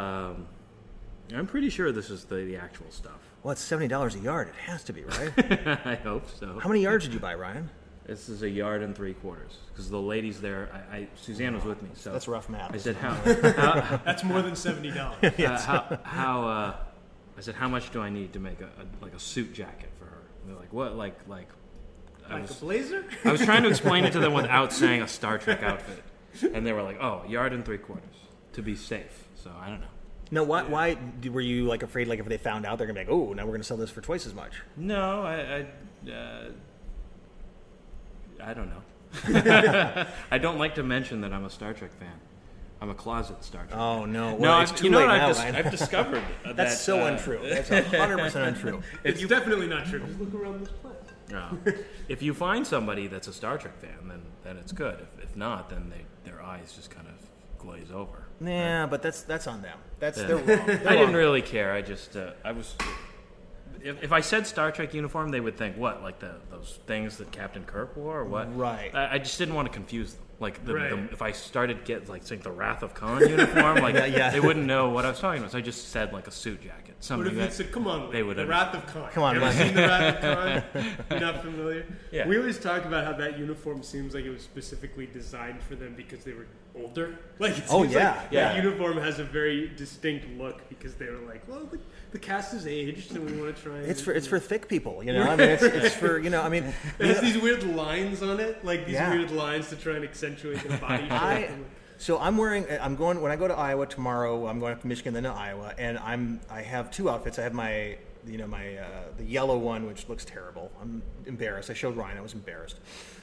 I'm pretty sure this is the actual stuff. Well, it's $70 a yard. It has to be, right? I hope so. How many yards did you buy, Ryan? This is 1 3/4 because the ladies there, Suzanne was with me, so That's rough math. I said how That's more than $70. I said how much do I need to make a suit jacket for her? And they're like, what? Like I Like a was blazer? I was trying to explain it to them without saying a Star Trek outfit, and they were like, oh, 1 3/4 to be safe. So I don't know. No, why were you like afraid? Like if they found out, they're gonna be like, oh, now we're gonna sell this for twice as much. No, I don't know. I don't like to mention that I'm a Star Trek fan. I'm a closet Star Trek. Oh no! No, Well, it's too you know late what now, I've Ryan. discovered That's that, so untrue. That's 100% untrue. It's definitely not true. Just look around this place. No. If you find somebody that's a Star Trek fan, then it's good. If not, then their eyes just kind of glaze over. Nah, but that's on them. They're wrong. I didn't really care. I just I was. If I said Star Trek uniform, they would think what, like those things that Captain Kirk wore, or what? Right. I just didn't want to confuse them. Like Right. if I started saying the Wrath of Khan uniform, like Yeah. they wouldn't know what I was talking about. So I just said like a suit jacket. But Something if that it's a, come on, they would the Wrath of Khan. Come on, you ever man. seen the Wrath of Khan? You're not familiar? Yeah. We always talk about how that uniform seems like it was specifically designed for them because they were older. Like it Oh, seems yeah, like yeah. that uniform has a very distinct look because they were like, well, the cast is aged and we want to try. And, It's for thick people, you know. I mean, it's for I mean, It has these weird lines on it, like these Yeah. weird lines to try and accentuate the body shape. So I'm going when I go to Iowa tomorrow. I'm going up to Michigan, then to Iowa, and I have two outfits. I have my the yellow one, which looks terrible. I'm embarrassed. I showed Ryan. I was embarrassed.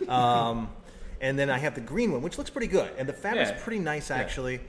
And then I have the green one, which looks pretty good, and the fabric's Yeah. pretty nice actually.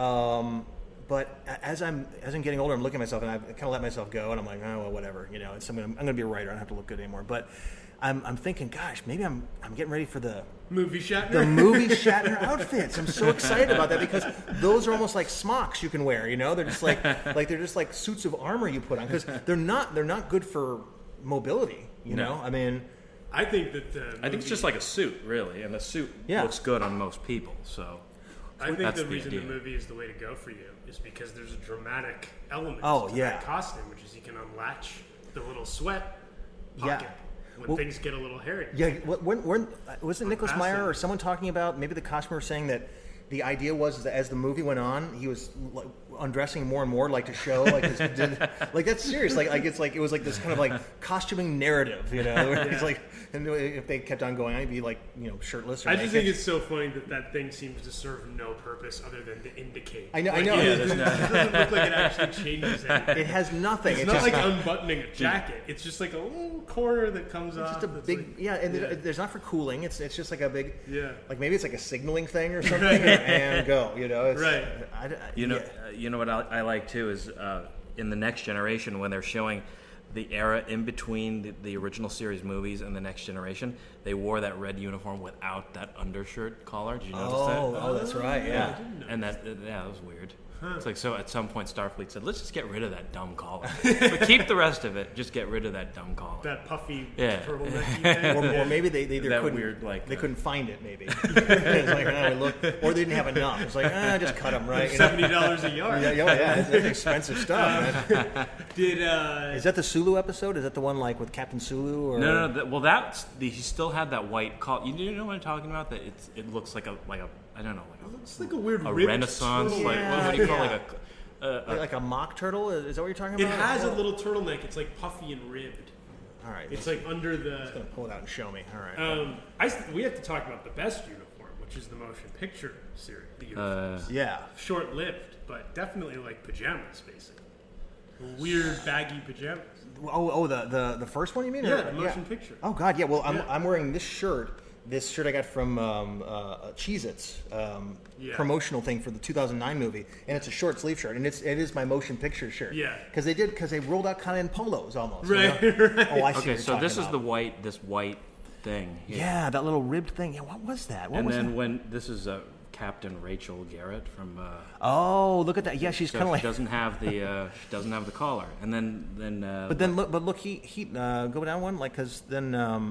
But as I'm getting older, I'm looking at myself, and I kind of let myself go, and I'm like, oh well, whatever. You know, I'm going to be a writer. I don't have to look good anymore. But I'm thinking, gosh, maybe I'm getting ready for the Movie Shatner. the movie Shatner outfits. I'm so excited about that because those are almost like smocks you can wear. You know, they're just like they're just like suits of armor you put on because they're not good for mobility. You know, I mean, I think that the I think it's just like a suit, really, and a suit Yeah. looks good on most people. So I think That's the the reason the idea. movie is the way to go for you is because there's a dramatic element Oh, to yeah. that costume, which is you can unlatch the little sweat Yeah. pocket when Well- things get a little hairy. yeah. Wasn't Nicholas Fantastic. Meyer or someone talking about maybe the costumer saying that the idea was that as the movie went on, he was like, undressing more and more, like to show, like like that's serious. Like it was like this kind of like costuming narrative, you know. Where it's like, and if they kept on going, I'd be like, you know, shirtless. Or I just naked. think it's so funny that thing seems to serve no purpose other than to indicate. I know. Like, It doesn't look like it actually changes anything. It has nothing. It's not like unbuttoning a jacket. It's just like a little corner that comes off. just a that's big like- yeah, and there's not for cooling. It's just like a big like maybe it's like a signaling thing or something, and go. You know, it's, Right. You know what I like too is in the Next Generation when they're showing the era in between the original series movies and the Next Generation, they wore that red uniform without that undershirt collar. Did you notice that? Oh, that's right. Yeah. And that was weird. It's like, so at some point Starfleet said, let's just get rid of that dumb collar. But keep the rest of it. Just get rid of that dumb collar. that puffy Yeah. turtleneck thing. Or maybe they either That couldn't weird, like, they couldn't find it. Maybe it's like we look, or they didn't have enough. It's like just cut them right. You know? $70 a yard. Yeah, that's expensive stuff. Man. Did Is that the Sulu episode? Is that the one like with Captain Sulu? Or? No. He still had that white collar. You know what I'm talking about? That it looks like a I don't know, it's like a weird a ribbed Renaissance, turtleneck. like what do you call Yeah. like like a mock turtle? Is that what you're talking It about? has a little turtleneck. It's like puffy and ribbed. All right, It's like under the. gonna pull it out and show me. All right. We have to talk about the best uniform, which is the motion picture series. The uniforms. Yeah. Short-lived, but definitely like pajamas, basically. Weird baggy pajamas. Oh, the first one you mean? Yeah, Or- the motion picture. Oh God, yeah. Well, Yeah. I'm wearing this shirt. This shirt I got from Cheez-Its promotional thing for the 2009 movie, and it's a short sleeve shirt, and it is my motion picture shirt. Yeah. because they rolled out kind of in polos almost. Right, You know? right. Oh, I see. Okay, what so you're this talking is about. this white thing. Here. Yeah, that little ribbed thing. Yeah, what was that? What And was then that? when this is Captain Rachel Garrett from. Oh, look at that. Yeah, she's So kind of like. she doesn't have the collar, and then. But look, he go down one like because then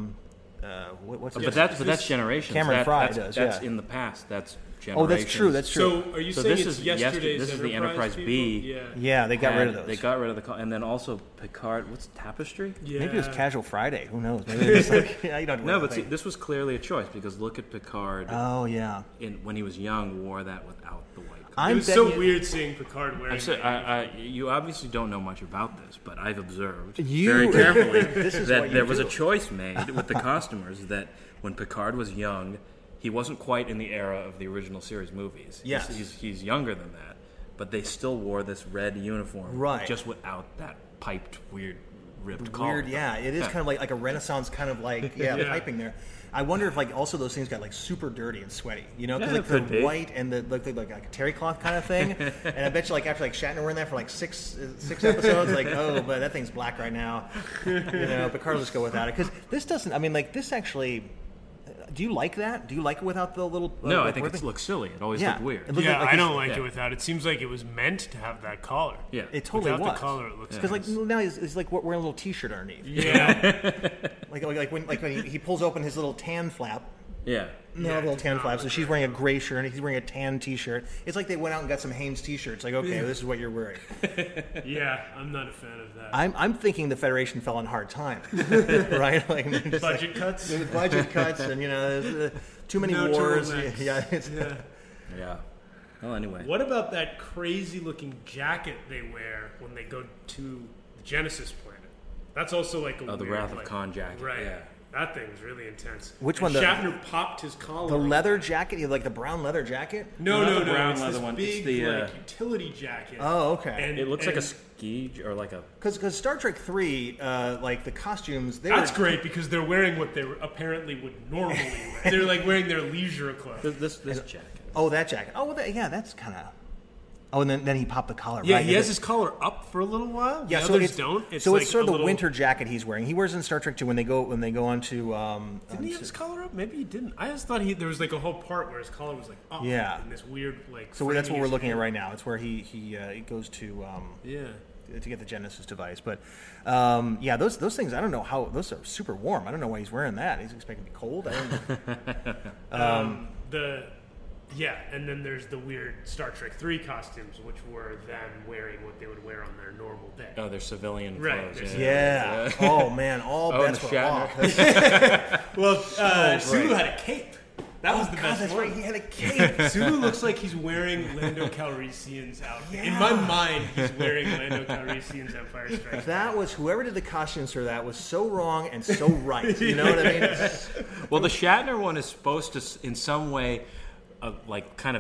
what's But that's Generations. Cameron Fry that's does, yeah. in the past. That's Generations. Oh, that's true. That's true. So are you So saying this it's is yesterday's this is the Enterprise Enterprise people? B. Yeah. Yeah, they got rid of those. They got rid of the collar, and then also Picard. What's Tapestry? Yeah. Maybe it was Casual Friday. Who knows? Maybe it's like yeah, you don't. No, but see, this was clearly a choice because look at Picard Oh yeah. when he was young, wore that without the white collar. I'm It was so betting- weird seeing Picard wearing. You obviously don't know much about this, but I've observed You- very carefully This is that what you there was do. a choice made with the costumers that when Picard was young, he wasn't quite in the era of the original series movies. Yes. He's younger than that, but they still wore this red uniform, Right. just without that piped weird ribbed collar. Weird, yeah. It is kind of like a Renaissance kind of like Yeah. piping there. I wonder if like also those things got like super dirty and sweaty, you know, because Yeah, like it could the be. white and the like a terry cloth kind of thing. And I bet you like after like Shatner were in there for like six episodes, like oh, but that thing's black right now. You know, Picard will just go without it because this doesn't. I mean, like this actually. Do you like that? Do you like it without the little? No, I like, think weird it thing? looks silly. It always Yeah. looked weird. It looked Yeah, like I he's- don't like yeah. it without. It seems like it was meant to have that collar. Yeah. It totally Without was. the collar, it looks because like nice. now he's like wearing a little T-shirt underneath. Yeah. Like when he pulls open his little tan flap. Yeah. No, Yeah, little tan no, flap. So look she's right. wearing a gray shirt and he's wearing a tan T-shirt. It's like they went out and got some Hanes T-shirts. Like, okay, this is what you're wearing. Yeah, I'm not a fan of that. I'm thinking the Federation fell on hard times, right? Like just Budget like, cuts? With budget cuts, and there's, too many No wars. turtlenecks. Yeah, it's, Yeah. Yeah. Well, anyway. What about that crazy looking jacket they wear when they go to the Genesis planet? That's also like a Oh, the weird, Wrath of like, Khan jacket, Right. yeah. That thing's really intense. Which And one, the- Shatner popped his collar. the off. leather jacket, you like the brown leather jacket. No, Not no, the no. brown It's leather this one. It's big, the, like, utility jacket. Oh, okay. And, It looks like a and ski or like a. Because Star Trek 3, like the costumes, they That's were great because they're wearing what they apparently would normally wear. They're like wearing their leisure clothes. This jacket. Oh, that jacket. Oh, well, yeah, that's kind of. Oh, and then he popped the collar. Yeah, right? he has his collar up for a little while. Yeah, the so others it's, don't. so like it's sort of a the little- winter jacket he's wearing. He wears it in Star Trek 2 when they go on to. Didn't he have his collar up? Maybe he didn't. I just thought there was like a whole part where his collar was like up. Yeah. In this weird like. So that's what framing we're his looking at hair. right now. It's where he goes to Yeah. to get the Genesis device. But yeah, those things. I don't know how those are super warm. I don't know why he's wearing that. He's expecting to be cold. I don't know. Yeah, and then there's the weird Star Trek 3 costumes, which were them wearing what they would wear on their normal day. Oh, they're civilian Right, clothes. they're Yeah. Oh man, all Oh, and bets the were Shatner. off. Well, Sulu great. had a cape. That was the God, best that's one. right. He had a cape. Sulu looks like he's wearing Lando Calrissian's outfit. In my mind, he's wearing Lando Calrissian's Empire Strikes Back. That was whoever did the costumes for that was so wrong and so right. You know what I mean? Well, the Shatner one is supposed to, in some way, like kind of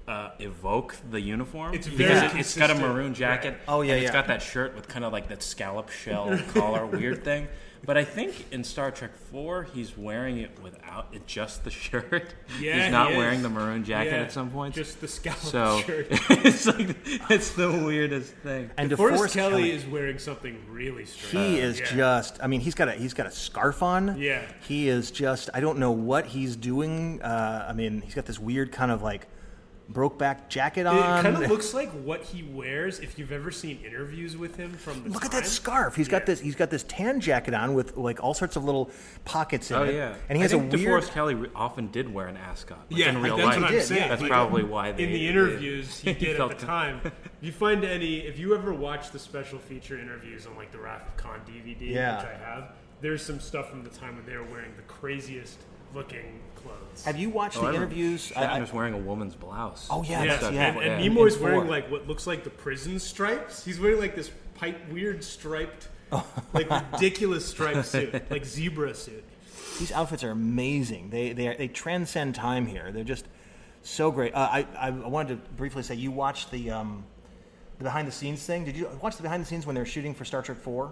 evoke the uniform. It's Because very it's got a consistent. maroon jacket. Right. Oh, yeah, and it's yeah. got that shirt with kind of like that scallop shell collar weird thing. But I think in Star Trek 4, he's wearing it without just the shirt. Yeah, he's not he is. wearing the maroon jacket Yeah, at some point. just the scallop So shirt. it's like it's the weirdest thing. And DeForest Kelly is wearing something really strange. He is Yeah. just. I mean, he's got a scarf on. Yeah. He is just. I don't know what he's doing. I mean, he's got this weird kind of like Brokeback jacket It on. kind of looks like what he wears if you've ever seen interviews with him from the Look at time. that scarf. He's got this. He's got this tan jacket on with like all sorts of little pockets in Oh it. yeah, And he has I a think weird. DeForest Kelly often did wear an ascot. Like Yeah, in real that's life. what I'm did, saying. yeah. That's Like, probably why they in the interviews he did at felt the time. If you find if you ever watch the special feature interviews on like the Wrath of Khan DVD, Yeah. which I have, there's some stuff from the time when they were wearing the craziest looking clothes. Have you watched Oh, the I remember interviews? Shatner's wearing a woman's blouse. Oh, yeah, Yeah, that's- and In Nimoy's 4. wearing like what looks like the prison stripes. He's wearing like this weird striped, like ridiculous striped suit, like zebra suit. These outfits are amazing. They transcend time here. They're just so great. I wanted to briefly say you watched the behind the scenes thing. Did you watch the behind the scenes when they were shooting for Star Trek 4?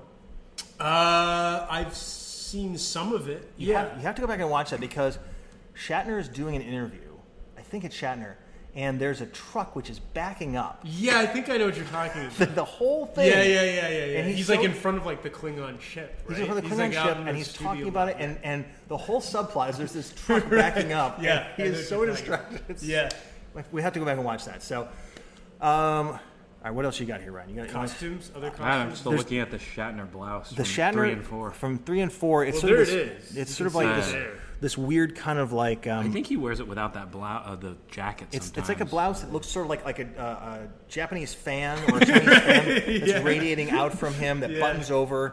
I've seen some of it. You Yeah, have to go back and watch that because Shatner is doing an interview. I think it's Shatner, and there's a truck which is backing up. yeah. I think I know what you're talking about. The whole thing. Yeah. And He's so- like in front of like the Klingon ship, right? He's on the Klingon like, out ship, in and the he's studio talking about it, lot. and the whole subplot is there's this truck backing up. Yeah, and he I know is what so you're talking distracted. It's- Yeah. like, we have to go back and watch that. So, all right, what else you got here, Ryan? You got Costumes, other I'm costumes. still looking at the Shatner blouse. the from Shatner 3 and 4. from 3 and 4. It's Well, sort of there this, it is. It's You sort of can like see this, it there. this weird kind of like. I think he wears it without that blouse, the jacket. It's like a sometimes. blouse that looks sort of like a Japanese fan or a Chinese fan that's radiating out from him that buttons over.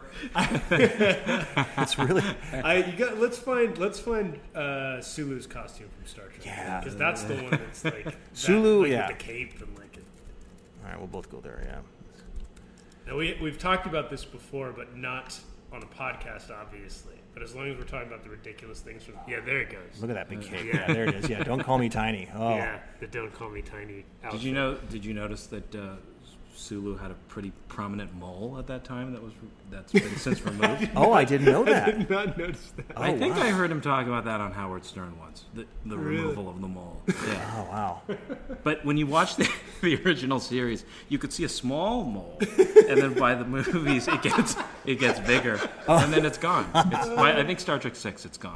It's really Let's find Sulu's costume from Star Trek. Yeah. because that's the one that's like Sulu, like, yeah. with the cape and like. all right. We'll both go there. Yeah. Now we've talked about this before, but not on a podcast, obviously. But as long as we're talking about the ridiculous things from there it goes. Look at that big cape. Yeah, there it is. Yeah, don't call me tiny. Oh, Yeah, the Don't Call Me Tiny outfit. Did you notice that Sulu had a pretty prominent mole at that time that's been since removed? oh, I didn't know I that. did not notice that. I think wow. I heard him talk about that on Howard Stern once. The removal of the mole. Yeah. Oh, wow. But when you watch the original series, you could see a small mole, and then by the movies it gets bigger, and then it's gone. I think Star Trek 6, it's gone.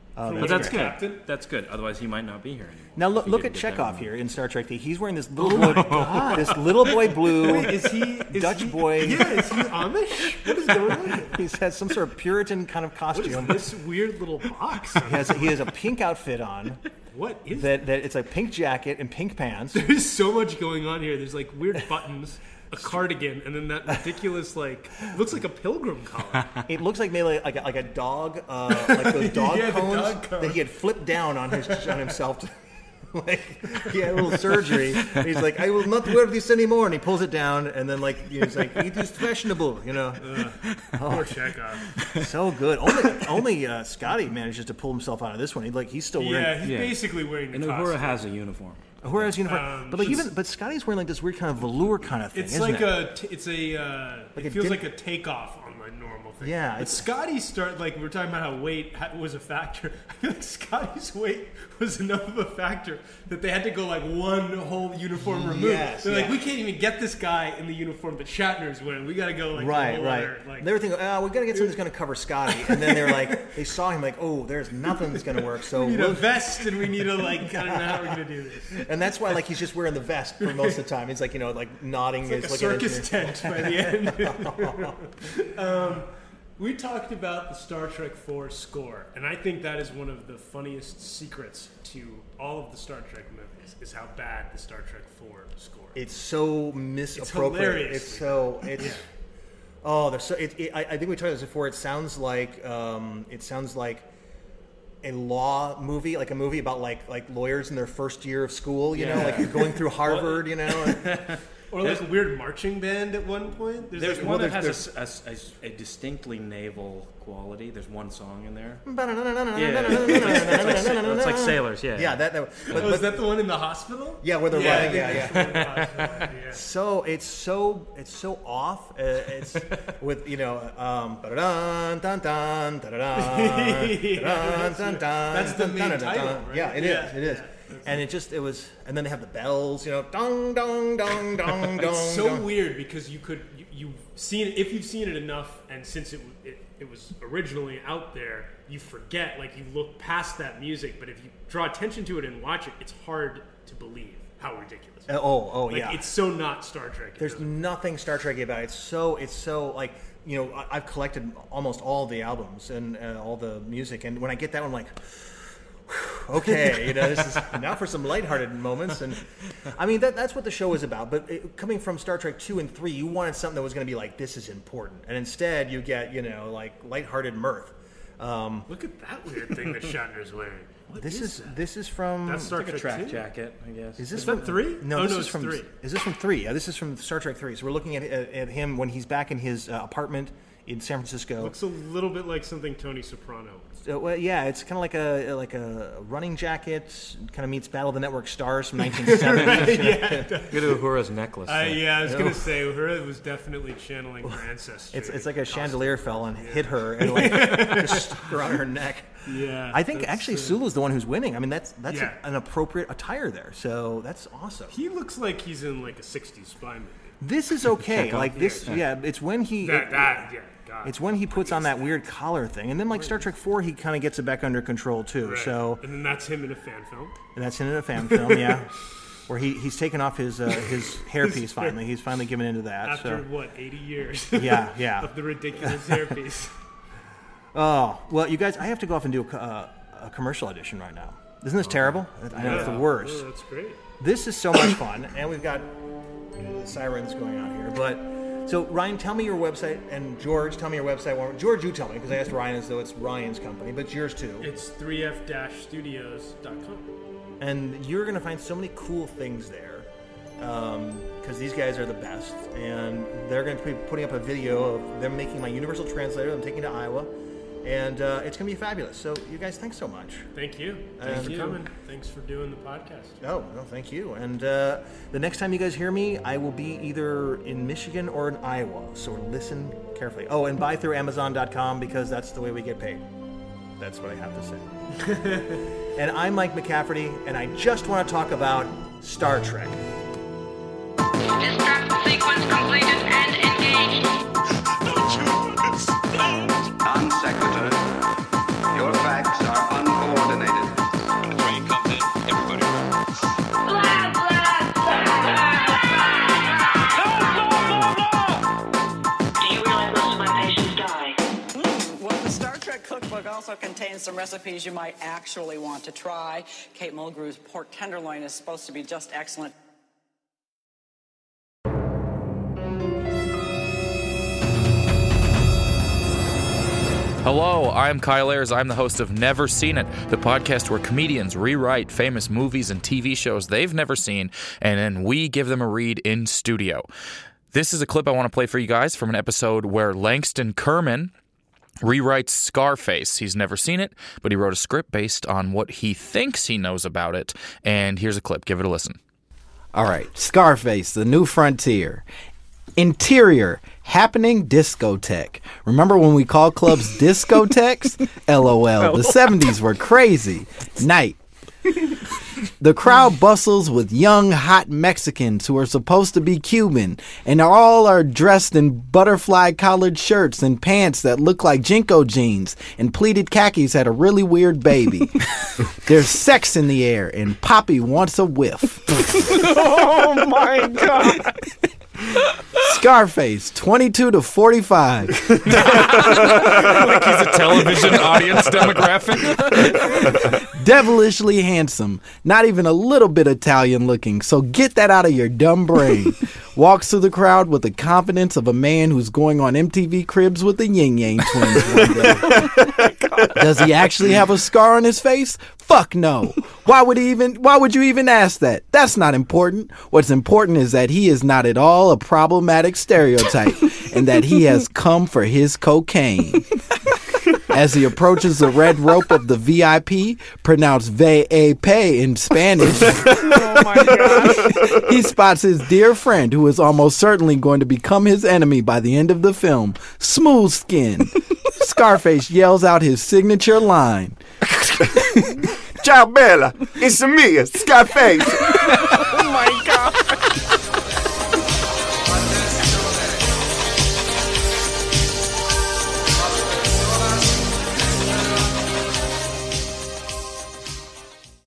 But that's good. Captain? That's good. Otherwise, he might not be here anymore. Now if he look at didn't get that Chekhov removed. here in Star Trek. He's wearing this little boy, this little boy blue. Wait, is Dutch he, boy. Yeah, is he Amish? What is going on here? He has some sort of Puritan kind of What is costume. this weird little box? He has a pink outfit on. What is That it's a pink jacket and pink pants. There's so much going on here. There's like weird buttons, a cardigan, and then that ridiculous looks like a pilgrim collar. It looks like maybe like a dog, like those dog Yeah, the cones dog cone. that he had flipped down on himself. Like he had a little surgery. And he's like, I will not wear this anymore, and he pulls it down, and then he's like, it is fashionable, you know. Poor Chekhov. So good. Only Scotty manages to pull himself out of this one. He's still Yeah, wearing. he's Yeah. basically wearing And the Uhura costume. has a uniform. Uhura's uniform, but Scotty's wearing like this weird kind of velour kind of thing. It's isn't like it? it a feels dim- like a takeoff on my normal thing. Yeah, But it's- Scotty we were talking about how weight was a factor. I feel like Scotty's weight was enough of a factor that they had to go like one whole uniform removed. Yes, They're yeah. like, we can't even get this guy in the uniform that Shatner's wearing. We got to go like a Right, whole right. other, like, They were thinking, we got to get something that's going to cover Scotty, and then they're like, they saw him like, oh, there's nothing that's going to work. So we need a we'll- vest and we need a I don't know how we're gonna do this. and that's why he's just wearing the vest for most of the time. He's like nodding. Like a he's looking at circus tent by the end. We talked about the Star Trek IV score, and I think that is one of the funniest secrets to all of the Star Trek movies, is how bad the Star Trek IV score is. It's so misappropriate. hilarious. It's so oh, there's so. I think we talked about this before. It sounds like a law movie, like a movie about like lawyers in their first year of school. You know, like you're going through Harvard. You know. Or like a weird marching band at one point. There's like one that there's- has a distinctly naval quality. There's one song in there. Yeah, It's like Sailors, yeah. Yeah, that. Oh, is that the one in the hospital? Yeah, where they're running. Yeah. Yeah. So it's so off. It's with ba-da-dun, dun, dun, da-da-dun, da-dun, dun, dun, That's the dun, main dun, dun, title, dun. right? Yeah, it Yeah, is. It is. yeah. And and then they have the bells, dong, dong, dong, dong, dong. It's so dong. weird because you've seen it, if you've seen it enough, and since it was originally out there, you forget, like you look past that music, but if you draw attention to it and watch it, it's hard to believe how ridiculous. Like, Yeah. it's so not Star Trek. There's nothing Star Trek about it. It's so like I've collected almost all the albums and all the music, and when I get that one, I'm like, okay, this is now for some lighthearted moments, and I mean that's what the show is about. But coming from Star Trek 2 and 3, you wanted something that was going to be like, this is important, and instead you get like lighthearted mirth. Look at that weird thing that Shatner's wearing. What This is that? from. That's Star Like a Trek track 2? jacket, I guess. Is this Is that from 3? No, Oh, this no, is it's from. 3. Is this from 3? Yeah, this is from Star Trek 3. So we're looking at him when he's back in his apartment in San Francisco. Looks a little bit like something Tony Soprano. Well, yeah, it's kind of like a running jacket. Kind of meets Battle of the Network Stars from 1970. Go to Uhura's necklace. I was gonna say Uhura was definitely channeling her ancestry. It's like a chandelier fell and hit her and just stuck around her neck. Yeah, I think that's, actually Sulu's the one who's winning. I mean, that's Yeah. an appropriate attire there. So that's awesome. He looks like he's in like a '60s spy movie. This is okay. Chekhov. Like this, yeah. It's when he. God. It's when he puts on that weird collar thing, and then like Star Trek 4, he kind of gets it back under control too. Right. So and then that's him in a fan film. and that's in a fan film, yeah, where he's taken off his hairpiece finally. He's finally given into that. After So what, 80 years? yeah. Of the ridiculous hairpiece. Oh well, you guys, I have to go off and do a commercial audition right now. Isn't this terrible? I know it's the worst. Oh, that's great. This is so much fun, and we've got sirens going on here. But so Ryan, tell me your website, and George, tell me your website. Well, George, you tell me because I asked Ryan as though it's Ryan's company, but it's yours too. It's 3f-studios.com. And you're going to find so many cool things there because these guys are the best, and they're going to be putting up a video of them making my universal translator. I'm taking to Iowa, and it's going to be fabulous. So you guys, thanks so much. Thank you. Thanks for coming. Thanks for doing the podcast. No, thank you. And the next time you guys hear me, I will be either in Michigan or in Iowa. So listen carefully. Oh, and buy through Amazon.com because that's the way we get paid. That's what I have to say. And I'm Mike McCafferty, and I just want to talk about Star Trek. Destruct sequence completed and engaged. Don't you understand? Non sequitur. Your facts are uncorrect. contains some recipes you might actually want to try. Kate Mulgrew's pork tenderloin is supposed to be just excellent. Hello, I'm Kyle Ayers. I'm the host of Never Seen It, the podcast where comedians rewrite famous movies and TV shows they've never seen, and then we give them a read in studio. This is a clip I want to play for you guys from an episode where Langston Kerman rewrites Scarface. He's never seen it, but he wrote a script based on what he thinks he knows about it, and here's a clip. Give it a listen. All right, Scarface, The New Frontier. Interior, happening discotheque. Remember when we called clubs discotheques? LOL. The 70s were crazy. Night. The crowd bustles with young, hot Mexicans who are supposed to be Cuban, and all are dressed in butterfly collared shirts and pants that look like Jinko jeans, and pleated khakis had a really weird baby. There's sex in the air, and Poppy wants a whiff. Oh my God. Scarface, 22 to 45. Like he's a television audience demographic. Devilishly handsome, not even a little bit Italian looking, so get that out of your dumb brain. Walks through the crowd with the confidence of a man who's going on MTV Cribs with the Yin Yang Twins one day. Does he actually have a scar on his face? Fuck no. Why would you even ask that? That's not important. What's important is that he is not at all a problematic stereotype and that he has come for his cocaine. As he approaches the red rope of the VIP, pronounced VIP in Spanish, Oh my God. he spots his dear friend who is almost certainly going to become his enemy by the end of the film, Smooth Skin. Scarface yells out his signature line. Ciao, Bella. It's me, Scarface. Oh my